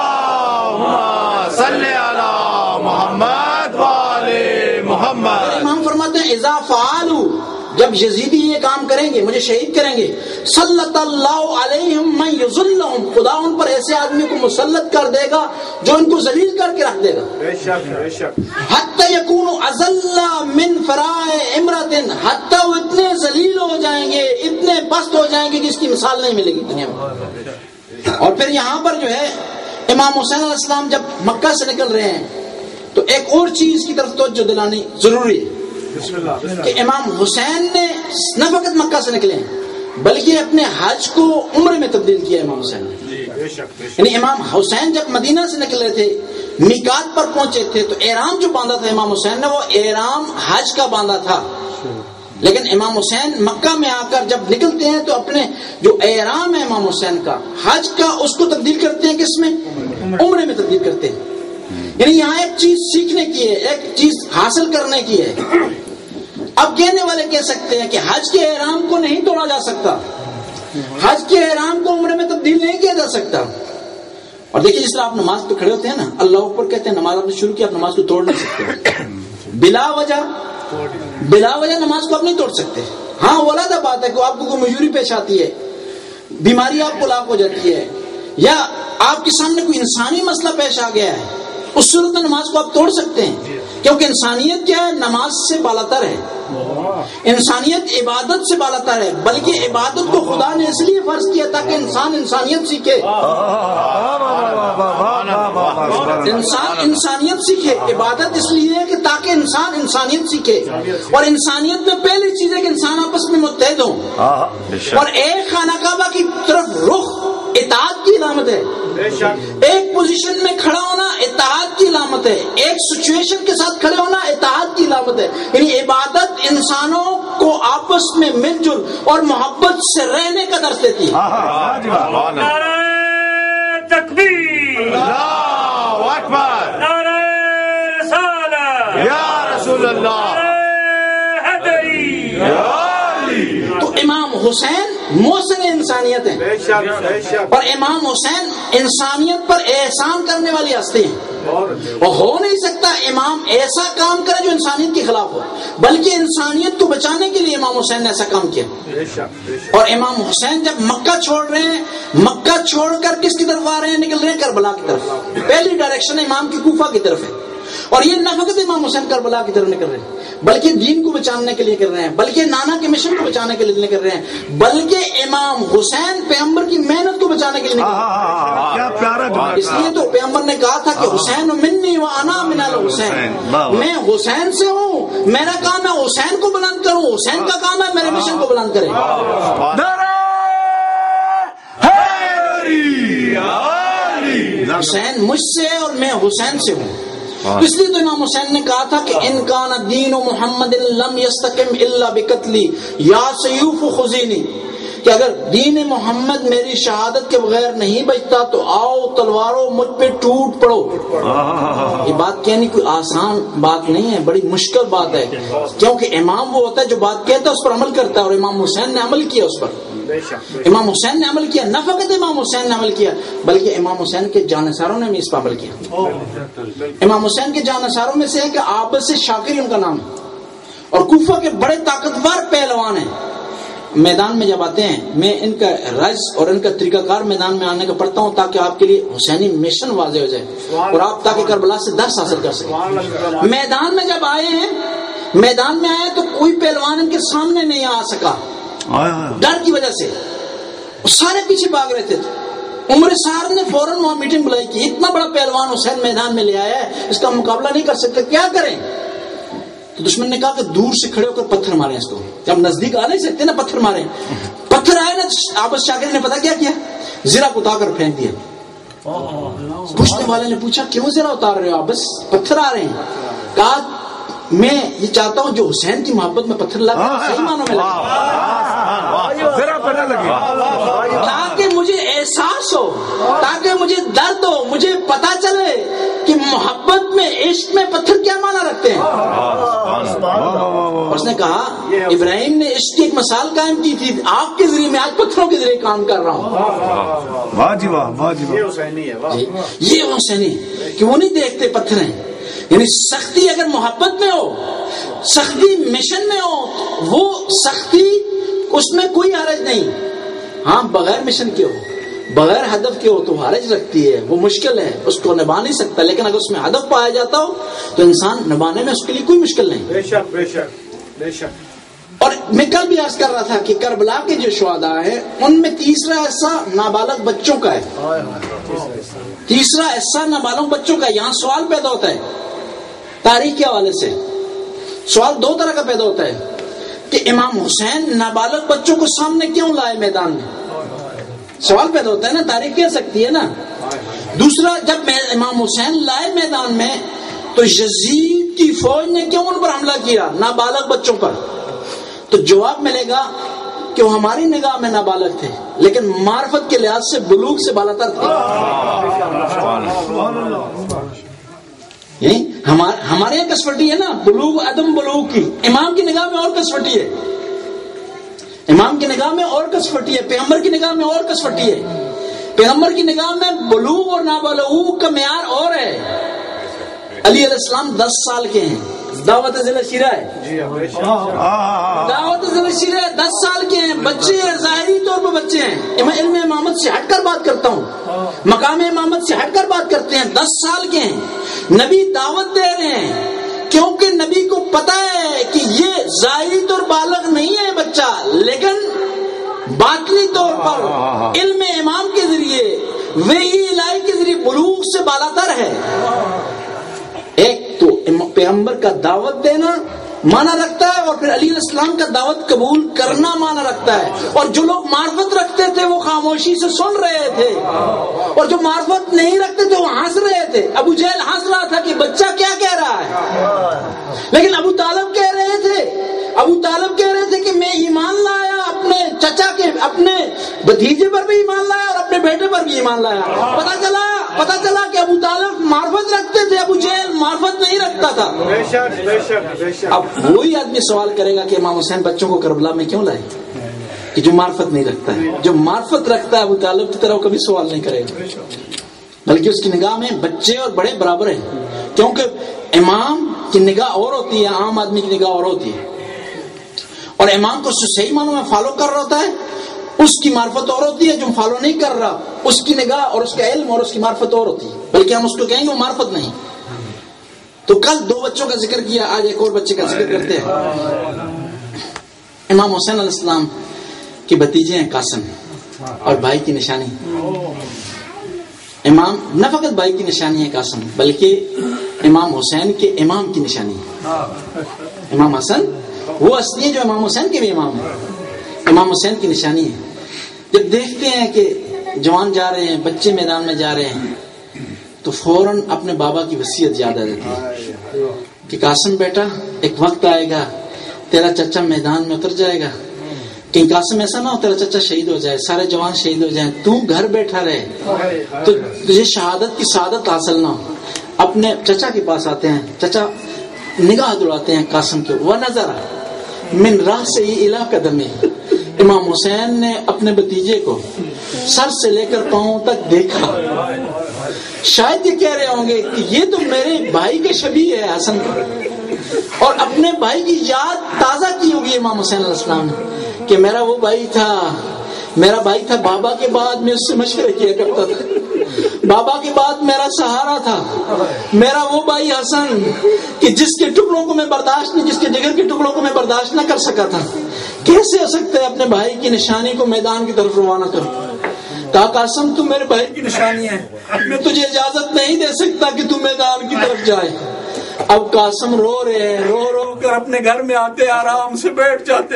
اللہم صلی علی محمد وآل محمد. امام فرماتے ہیں اذا فعلوا، جب یزیدی یہ کام کریں گے، مجھے شہید کریں گے، سلط اللہ علیہم من یذلہم، خدا ان پر ایسے آدمی کو مسلط کر دے گا جو ان کو ذلیل کر کے رکھ دے گا. بے شک بے شک. حتی یکونوا اذل من فراء امرۃ، حتی وہ اتنے ذلیل ہو جائیں گے، اتنے پست ہو جائیں گے کہ اس کی مثال نہیں ملے گی دنیا میں. اور پھر یہاں پر جو ہے امام حسین علیہ السلام جب مکہ سے نکل رہے ہیں تو ایک اور چیز کی طرف توجہ دلانی ضروری ہے کہ امام حسین نے نہ فقط مکہ سے نکلے ہیں بلکہ اپنے حج کو عمرے میں تبدیل کیا امام حسین نے. یعنی امام حسین جب مدینہ سے نکلے تھے، میقات پر پہنچے تھے، تو احرام جو باندھا تھا امام حسین نے وہ احرام حج کا باندھا تھا. لیکن امام حسین مکہ میں آ کر جب نکلتے ہیں تو اپنے جو احرام ہے امام حسین کا حج کا، اس کو تبدیل کرتے ہیں کس میں؟ عمرے میں تبدیل کرتے ہیں. یعنی یہاں ایک چیز سیکھنے کی ہے، ایک چیز حاصل کرنے کی ہے. اب کہنے والے کہہ سکتے ہیں کہ حج کے احرام کو نہیں توڑا جا سکتا، حج کے احرام کو عمرے میں تبدیل نہیں کیا جا سکتا. اور دیکھیے جس طرح آپ نماز پہ کھڑے ہوتے ہیں نا، اللہ اوپر کہتے ہیں، نماز آپ نے شروع کی، آپ نماز کو توڑ نہیں سکتے بلا وجہ نماز کو آپ نہیں توڑ سکتے. ہاں وہ علیحدہ بات ہے کہ آپ کو کوئی مجبوری پیش آتی ہے، بیماری آپ کو لاحق ہو جاتی ہے، یا آپ کے سامنے کوئی انسانی مسئلہ پیش آ گیا ہے، اس صورت میں نماز کو آپ توڑ سکتے ہیں. کیونکہ انسانیت کیا ہے؟ نماز سے بالاتر ہے. انسانیت عبادت سے بالاتر ہے، بلکہ عبادت کو خدا نے اس لیے فرض کیا تاکہ انسان انسانیت سیکھے، انسان انسانیت سیکھے. عبادت اس لیے ہے کہ تاکہ انسان انسانیت سیکھے، اور انسانیت میں پہلی چیز ہے کہ انسان آپس میں متحد ہوں. اور ایک خانہ کعبہ کی طرف رخ اطاعت کی علامت ہے، ایک پوزیشن میں کھڑا ہونا اطاعت کی علامت ہے، ایک سچویشن کے ساتھ کھڑے ہونا اطاعت کی علامت ہے. یعنی عبادت انسانوں کو آپس میں مل جل اور محبت سے رہنے کا درس دیتی ہے. نعرہ تکبیر، اللہ اکبر، نعرہ رسالت، یا رسول اللہ، نعرہ حیدری. تو امام حسین محسن انسانیت ہیں، بے شک بے شک. اور امام حسین انسانیت پر احسان کرنے والی ہستی ہیں. اور ہو نہیں سکتا امام ایسا کام کرے جو انسانیت کے خلاف ہو، بلکہ انسانیت کو بچانے کے لیے امام حسین نے ایسا کام کیا. بے شک بے شک. اور امام حسین جب مکہ چھوڑ رہے ہیں، مکہ چھوڑ کر کس کی طرف آ رہے ہیں؟ نکل رہے ہیں کربلا کی طرف. پہلی ڈائریکشن امام کی کوفہ کی طرف ہے. اور یہ نہ فقط امام حسین کربلا کی طرف نکل رہے ہیں بلکہ دین کو بچانے کے لیے کر رہے ہیں، بلکہ نانا کے مشن کو بچانے کے لیے کر رہے ہیں، بلکہ امام حسین پیغمبر کی محنت کو بچانے کے لیے نہیں کر رہے ہیں۔ کیا پیارا جملہ۔ اس لیے تو پیغمبر نے کہا تھا کہ حسین منی و انا من الحسین، میں حسین سے ہوں، میرا کام ہے حسین کو بلند کروں، حسین کا کام ہے میرے مشن کو بلند کریں۔ حسین مجھ سے اور میں حسین سے ہوں۔ اس لیے تو امام حسین نے کہا تھا کہ ان کان دین محمد لم یستقم الا بقتلی یا سیوف خزینی، کہ اگر دین محمد میری شہادت کے بغیر نہیں بچتا تو آؤ تلواروں مجھ پہ ٹوٹ پڑو۔ یہ بات کہنی کوئی آسان بات نہیں ہے، بڑی مشکل بات ہے، کیونکہ امام وہ ہوتا ہے جو بات کہتا ہے اس پر عمل کرتا ہے، اور امام حسین نے عمل کیا اس پر۔ امام حسین نے عمل کیا، نہ فقط امام حسین نے عمل کیا بلکہ امام حسین کے جانثاروں نے بھی اس پر عمل کیا۔ امام حسین کے جانثاروں میں سے ہے کہ عابس شاکری ان کا نام ہے، اور کوفہ کے بڑے طاقتور پہلوان ہیں۔ میدان میں جب آتے ہیں میں ان کا رز اور ان کا طریقہ کار میدان میں آنے کا پڑھتا ہوں تاکہ آپ کے لیے حسینی مشن واضح ہو جائے اور آپ تاکہ کربلا سے درس حاصل کر سکیں۔ میدان میں جب آئے ہیں، میدان میں آئے تو کوئی پہلوان ان کے سامنے نہیں آ سکا ڈر کی وجہ سے، سارے پیچھے بھاگ رہے تھے۔ عمر سار نے فوراً وہاں میٹنگ بلائی کہ اتنا بڑا پہلوان حسین میدان میں لے آیا ہے، اس کا مقابلہ نہیں کر سکتے، کیا کریں؟ تو دشمن نے کہا کہ دور سے کھڑے ہو کر پتھر مارے اس کو، جب نزدیک آ نہیں سکتے نا پتھر مارے۔ پتھر آئے نا، عابس شاکر نے پتا کیا کیا، زرہ کو اتار کر پھینک دیا۔ پوچھنے والے نے پوچھا کیوں زرہ اتار رہے ہو عابس، پتھر آ رہے ہیں؟ کہا میں یہ چاہتا ہوں جو حسین کی محبت میں پتھر لگا صحیح معنوں میں لگے، تاکہ مجھے احساس ہو، تاکہ مجھے درد ہو، مجھے پتا چلے کہ محبت میں عشق میں پتھر کیا معنی رکھتے ہیں۔ اس نے کہا ابراہیم نے عشق کی ایک مثال قائم کی تھی، آپ کے ذریعے میں آج پتھروں کے ذریعے کام کر رہا ہوں۔ واہ جی واہ، واہ جی واہ، یہ حسینی کہ وہ نہیں دیکھتے پتھر ہیں، یعنی سختی اگر محبت میں ہو، سختی مشن میں ہو، وہ سختی اس میں کوئی حرج نہیں۔ ہاں بغیر مشن کے ہو، بغیر ہدف کے ہو تو حرج رکھتی ہے، وہ مشکل ہے، اس کو نبھا نہیں سکتا، لیکن اگر اس میں ہدف پایا جاتا ہو تو انسان نبھانے میں اس کے لیے کوئی مشکل نہیں۔ بے شک بے شک بے شک۔ اور میں کل بھی عرض کر رہا تھا کہ کربلا کے جو شہداء ہیں ان میں تیسرا حصہ نابالغ بچوں کا ہے، تیسرا حصہ نابالغ بچوں کا۔ یہاں سوال پیدا ہوتا ہے تاریخ کے حوالے سے، سوال دو طرح کا پیدا ہوتا ہے کہ امام حسین نابالغ بچوں کو سامنے کیوں لائے میدان میں، سوال پیدا ہوتا ہے نا، تاریخ کہہ سکتی ہے نا۔ دوسرا، جب امام حسین لائے میدان میں تو یزید کی فوج نے کیوں ان پر حملہ کیا، نابالغ بچوں پر؟ تو جواب ملے گا کہ وہ ہماری نگاہ میں نابالغ تھے لیکن معرفت کے لحاظ سے بلوغ سے بالاتر تھے۔ ہمارے یہاں کسوٹی ہے نا، بلوغ عدم بلوغ کی، امام کی نگاہ میں اور کسوٹی ہے، امام کی نگاہ میں اور کسوٹی ہے، پیغمبر کی نگاہ میں اور کسوٹی ہے۔ پیغمبر کی نگاہ میں بلوغ اور نابالغ کا معیار اور ہے۔ علی علیہ السلام 10 سال کے ہیں، دعوت ذل شیرہ ہے، دعوت ذل شیرہ 10 سال کے ہیں، بچے ہیں، ظاہری طور پر بچے ہیں، علم امامت سے ہٹ کر بات کرتا ہوں، مقام امامت سے ہٹ کر بات کرتے ہیں، 10 سال کے ہیں۔ نبی دعوت دے رہے ہیں کیونکہ نبی کو پتا ہے کہ یہ ظاہری طور بالغ نہیں ہے بچہ، لیکن باطنی طور پر علم امام کے ذریعے، وحی الہی کے ذریعے بلوغ سے بالاتر ہے۔ ایک تو پیغمبر کا دعوت دینا معنی رکھتا ہے، اور پھر علی علیہ السلام کا دعوت قبول کرنا معنی رکھتا ہے۔ اور جو لوگ معرفت رکھتے تھے وہ خاموشی سے سن رہے تھے، اور جو معرفت نہیں رکھتے تھے وہ ہنس رہے تھے۔ ابو جہل ہنس رہا تھا کہ بچہ کیا کہہ رہا ہے، لیکن ابو طالب کہہ رہے تھے کہ میں ایمان لایا، اپنے چچا کے، اپنے بھتیجے پر بھی ایمان لایا اور اپنے بیٹے پر بھی ایمان لایا۔ پتا چلا کہ ابو طالب معرفت رکھتے تھے، ابو جہل معرفت نہیں رکھتا تھا۔ بے شک بے شک بے شک۔ اب وہی آدمی سوال کرے گا کہ امام حسین بچوں کو کربلا میں کیوں لائے، کہ جو معرفت نہیں رکھتا ہے۔ جو معرفت رکھتا ہے ابو طالب کی طرح کبھی سوال نہیں کرے گا، بلکہ اس کی نگاہ میں بچے اور بڑے برابر ہیں، کیونکہ امام کی نگاہ اور ہوتی ہے، عام آدمی کی نگاہ اور ہوتی ہے۔ اور امام کو صحیح معنوں میں فالو کر رہا ہوتا ہے، اس کی معرفت اور ہوتی ہے، جو فالو نہیں کر رہا اس کی نگاہ اور اس کا علم اور اس کی معرفت اور ہوتی ہے، بلکہ ہم اس کو کہیں گے وہ معرفت نہیں۔ تو کل 2 بچوں کا ذکر کیا، آج ایک اور بچے کا ذکر کرتے ہیں۔ امام حسین علیہ السلام کے بھتیجے ہیں قاسم، اور بھائی کی نشانی امام، نہ فقط بھائی کی نشانی ہے قاسم، بلکہ امام حسین کے امام کی نشانی ہے۔ امام حسن وہ اصلی ہے جو امام حسین کے بھی امام ہے، امام حسین کی نشانی ہے۔ جب دیکھتے ہیں کہ جوان جا رہے ہیں، بچے میدان میں جا رہے ہیں، تو فوراً اپنے بابا کی وصیت یاد آ جاتی ہے کہ قاسم بیٹا، ایک وقت آئے گا تیرا چچا میدان میں اتر جائے گا، کہیں قاسم ایسا نہ ہو تیرا چچا شہید ہو جائے، سارے جوان شہید ہو جائیں، تو گھر بیٹھا رہے تو تجھے شہادت کی سعادت حاصل نہ ہو۔ اپنے چچا کے پاس آتے ہیں، چچا نگاہ دوڑاتے ہیں قاسم کے، وہ نظر من رأسہ الی قدمہ، امام حسین نے اپنے بھتیجے کو سر سے لے کر پاؤں تک دیکھا۔ شاید یہ کہہ رہے ہوں گے کہ یہ تو میرے بھائی کے شبیہ ہے حسن کا، اور اپنے بھائی کی یاد تازہ کی ہوگی امام حسین علیہ السلام نے کہ میرا وہ بھائی تھا، میرا بھائی تھا، بابا کے بعد میں اس سے مشورے کیا کرتا تھا، بابا کے بعد میرا سہارا تھا، میرا وہ بھائی حسن کہ جس کے ٹکڑوں کو میں برداشت نہیں، جس کے جگر کے ٹکڑوں کو میں برداشت نہ کر سکا تھا، کیسے ہو سکتا ہے اپنے بھائی کی نشانی کو میدان کی طرف روانہ کروں؟ کہا قاسم تو میرے بھائی کی نشانی ہے، میں تجھے اجازت نہیں دے سکتا کہ تو میدان کی طرف جائے۔ اب قاسم رو رہے ہیں، رو رو کر اپنے گھر میں آتے، آرام سے بیٹھ جاتے،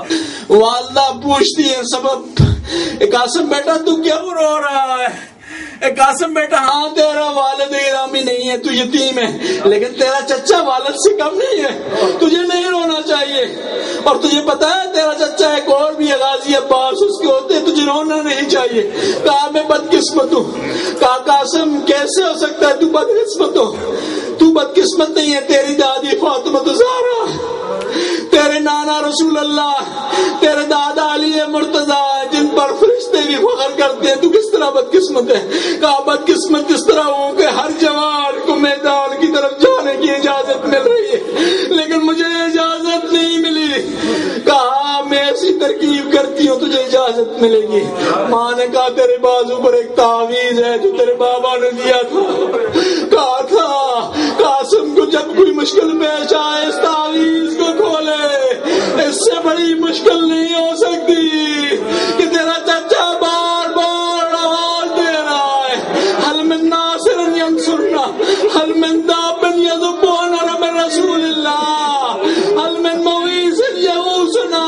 والدہ پوچھتی ہے سبب، قاسم بیٹا تو کیوں رو رہا ہے؟ قاسم بیٹا ہاں تیرا والد گرامی نہیں ہے، تو یتیم ہے، لیکن تیرا چچا والد سے کم نہیں ہے، تجھے نہیں رونا چاہیے، اور تجھے پتا ہے تیرا چچا ایک اور بھی ہے غازی عباس، اس کے ہوتے تجھے رونا نہیں چاہیے۔ کہا میں بدقسمت ہوں۔ کہا قاسم کیسے ہو سکتا ہے تو بدقسمت ہو؟ تو بدقسمت نہیں ہے، تیری دادی فاطمہ زہرا، تیرے نانا رسول اللہ، تیرے دادا علی مرتضیٰ، جن پر فرشتے بھی فخر کرتے ہیں، تو کس طرح بدقسمت ہے؟ کہا بدقسمت اس طرح ہوں کہ ہر جوان کو میدان کی طرف جانے کی اجازت مل رہی ہے، لیکن مجھے اجازت نہیں ملی۔ کہا میں ایسی ترکیب کرتی ہوں تجھے اجازت ملے گی۔ ماں نے کہا تیرے بازو پر ایک تعویذ ہے جو تیرے بابا نے دیا تھا، کہا تھا قاسم کو جب کوئی مشکل پیش آئے اس تعویذ کو کھولے، اس سے بڑی مشکل نہیں ہو سکتی کہ تیرا چچا بار بار آواز دے رہا ہے، حل من ناصر ینصرنا، حل من داب یذب عن امر رسول اللہ، حل من مویس یغوثنا،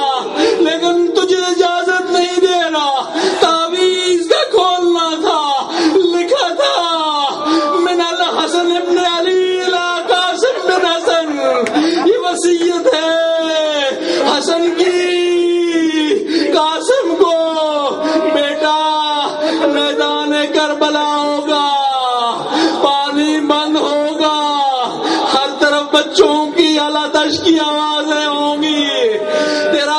لیکن تجھے اجازت نہیں دے رہا۔ تعویذ کا کھولنا تھا، لکھا تھا من الحسن ابن علی الی قاسم بن حسن، یہ وصیت ہے حسن کی قاسم کو، بیٹا میدان کربلا ہوگا، پانی بند ہوگا، ہر طرف بچوں کی آلاتش کی آوازیں ہوں گی، تیرا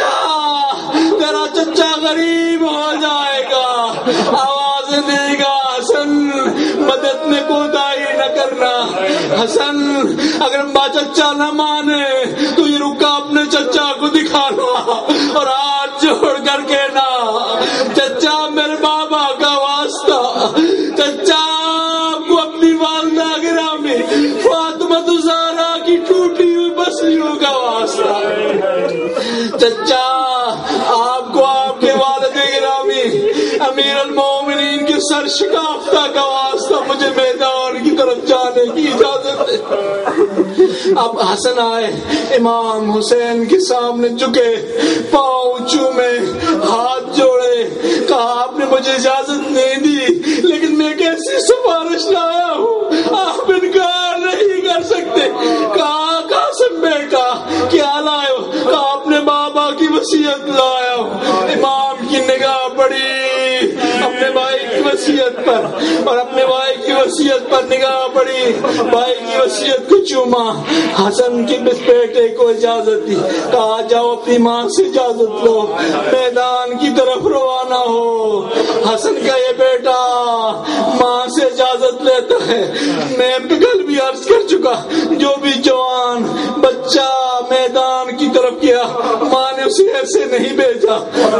چچا غریب ہو جائے گا، آواز دے گا، حسن مدد میں کوتاہی نہ کرنا، حسن اگر چچا نہ مانے تو یہ رکا اپنے چچا کو دکھانا اور ہاتھ جوڑ کر کہنا چچا میرے بابا کا واسطہ، چچا آپ کو اپنی والدہ گرامی فاطمہ زہرا کی ٹوٹی ہوئی بسلیوں کا واسطہ، چچا آپ کو آپ کے والد گرامی امیر المومنین کی سر شکافتہ کا واسطہ، مجھے میدان کی طرف جانے کی اجازت ہے۔ اب حسن آئے، امام حسین کے سامنے جھکے، پاؤں چومے، ہاتھ جوڑے، کہا آپ نے مجھے اجازت نہیں دی، لیکن میں کیسی سفارش لایا ہوں، آپ انکار نہیں کر سکتے۔ کہا قاسم بیٹا کیا لائے ہو؟ کہا اپنے بابا کی وصیت لایا ہوں۔ امام کی نگاہ پڑی اپنے بھائی کی وصیت پر، اور اپنے بھائی کی وصیت پر نگاہ پڑی، بھائی کی وصیت کو چوما، حسن کے بیٹے کو اجازت دی، کہا جاؤ اپنی ماں سے اجازت لو، میدان کی طرف روانہ ہو۔ حسن کا یہ بیٹا ماں سے اجازت لیتا ہے، میں کل بھی عرض کر چکا، جو بھی جوان بچہ میدان کی طرف گیا، ماں نے اسے ایسے نہیں بھیجا،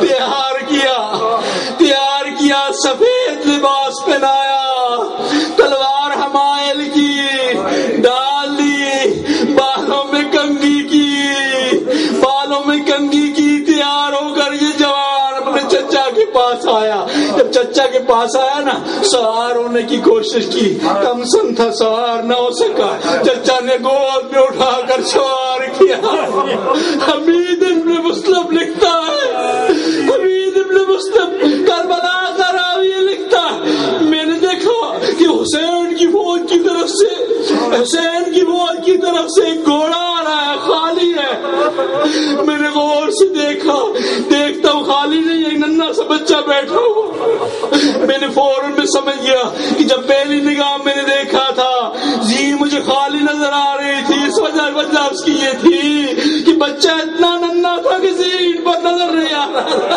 تیار کیا، سفید لباس پہنایا، تلوار حمائل کی، چچا کے پاس آیا نا، سوار ہونے کی کوشش کی، کم سن تھا، سوار نہ ہو سکا، چچا نے گود میں اٹھا کر سوار کیا۔ حمید ابن مسلم لکھتا ہے، حمید ابن مسلم کربلا کا راوی لکھتا ہے، میں نے دیکھا کہ حسین کی فوج کی طرف سے ایک گھوڑا آ رہا ہے، خالی ہے۔ میں نے غور سے دیکھتا ہوں خالی نہیں، ایک ننھا سا بچہ بیٹھا ہوا۔ میں نے فوراً میں سمجھ گیا کہ جب پہلی نگاہ میں نے دیکھا تھا جی مجھے خالی نظر آ رہی تھی، اس وجہ اس کی یہ تھی کہ بچہ اتنا ننھا تھا کہ زین پر نظر نہیں آ رہا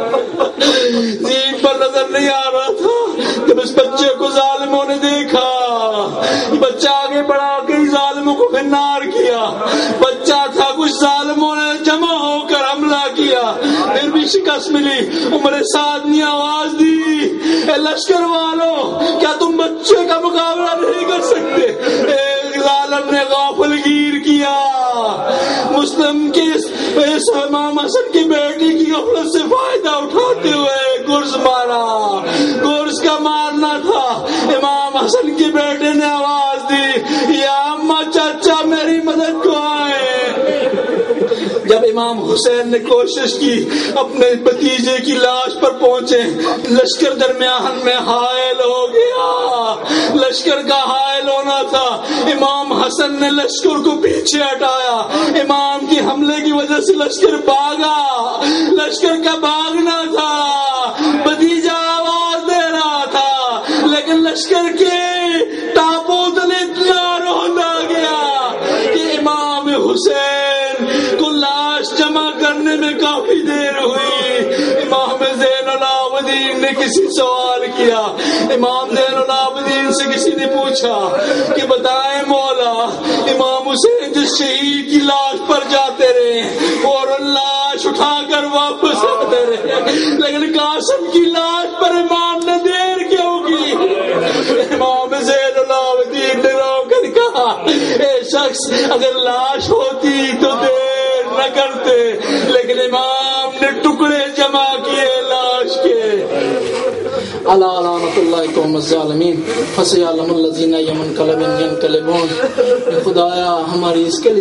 تھا۔ جب اس بچے کو ظالموں نے دیکھا، بچہ آگے بڑھا کے ظالموں کو فنار کیا، بچہ تھا، کچھ ظالموں نے جمع ہو کر حملہ کیا، پھر بھی شکست ملی۔ عمر سعد نے آواز دی، اے لشکر والوں، کیا تم بچے کا مقابلہ نہیں کر سکتے؟ ایک ظالم نے غافل گیر کیا، مسلم کے اس امام حسن کی بیٹی کی غفلت سے فائدہ اٹھاتے ہوئے گرز مارا۔ گرز کا مارنا تھا۔ امام حسن کے بیٹے نے آواز دی، یا اماں چاچا میری مدد کو آئے۔ جب امام حسین نے کوشش کی اپنے بھتیجے کی لاش پر پہنچے، لشکر درمیان میں حائل ہو گیا۔ لشکر کا حائل ہونا تھا، امام حسن نے لشکر کو پیچھے ہٹایا۔ امام کے حملے کی وجہ سے لشکر بھاگا، لشکر کا بھاگنا تھا۔ بھتیجا آواز دے رہا تھا، لیکن لشکر کے ٹاپوں تلے اتنا روندا گیا کہ امام حسین کو لاش جمع کرنے میں کافی دیر ہوئی۔ امام زین العابدین نے کسی سوال کیا، امام زین العابدین سے کسی نے پوچھا کہ بتائیں مولا، امام حسین جس شہید کی لاش پر جاتے رہے اور لاش اٹھا کر واپس آتے رہے، لیکن قاسم کی لاش پر امام نے دیر کیوں کی؟ امام زین العابدین نے رو کر کہا، اے شخص، اگر لاش ہوتی تو دیر نہ کرتے، لیکن امام نے ٹکڑے جمع کیے لاش کے۔ اللہ لعنت اللہ قوم الظالمین، فسيعلم الذين ينقلبون خدایا ہماری اس کے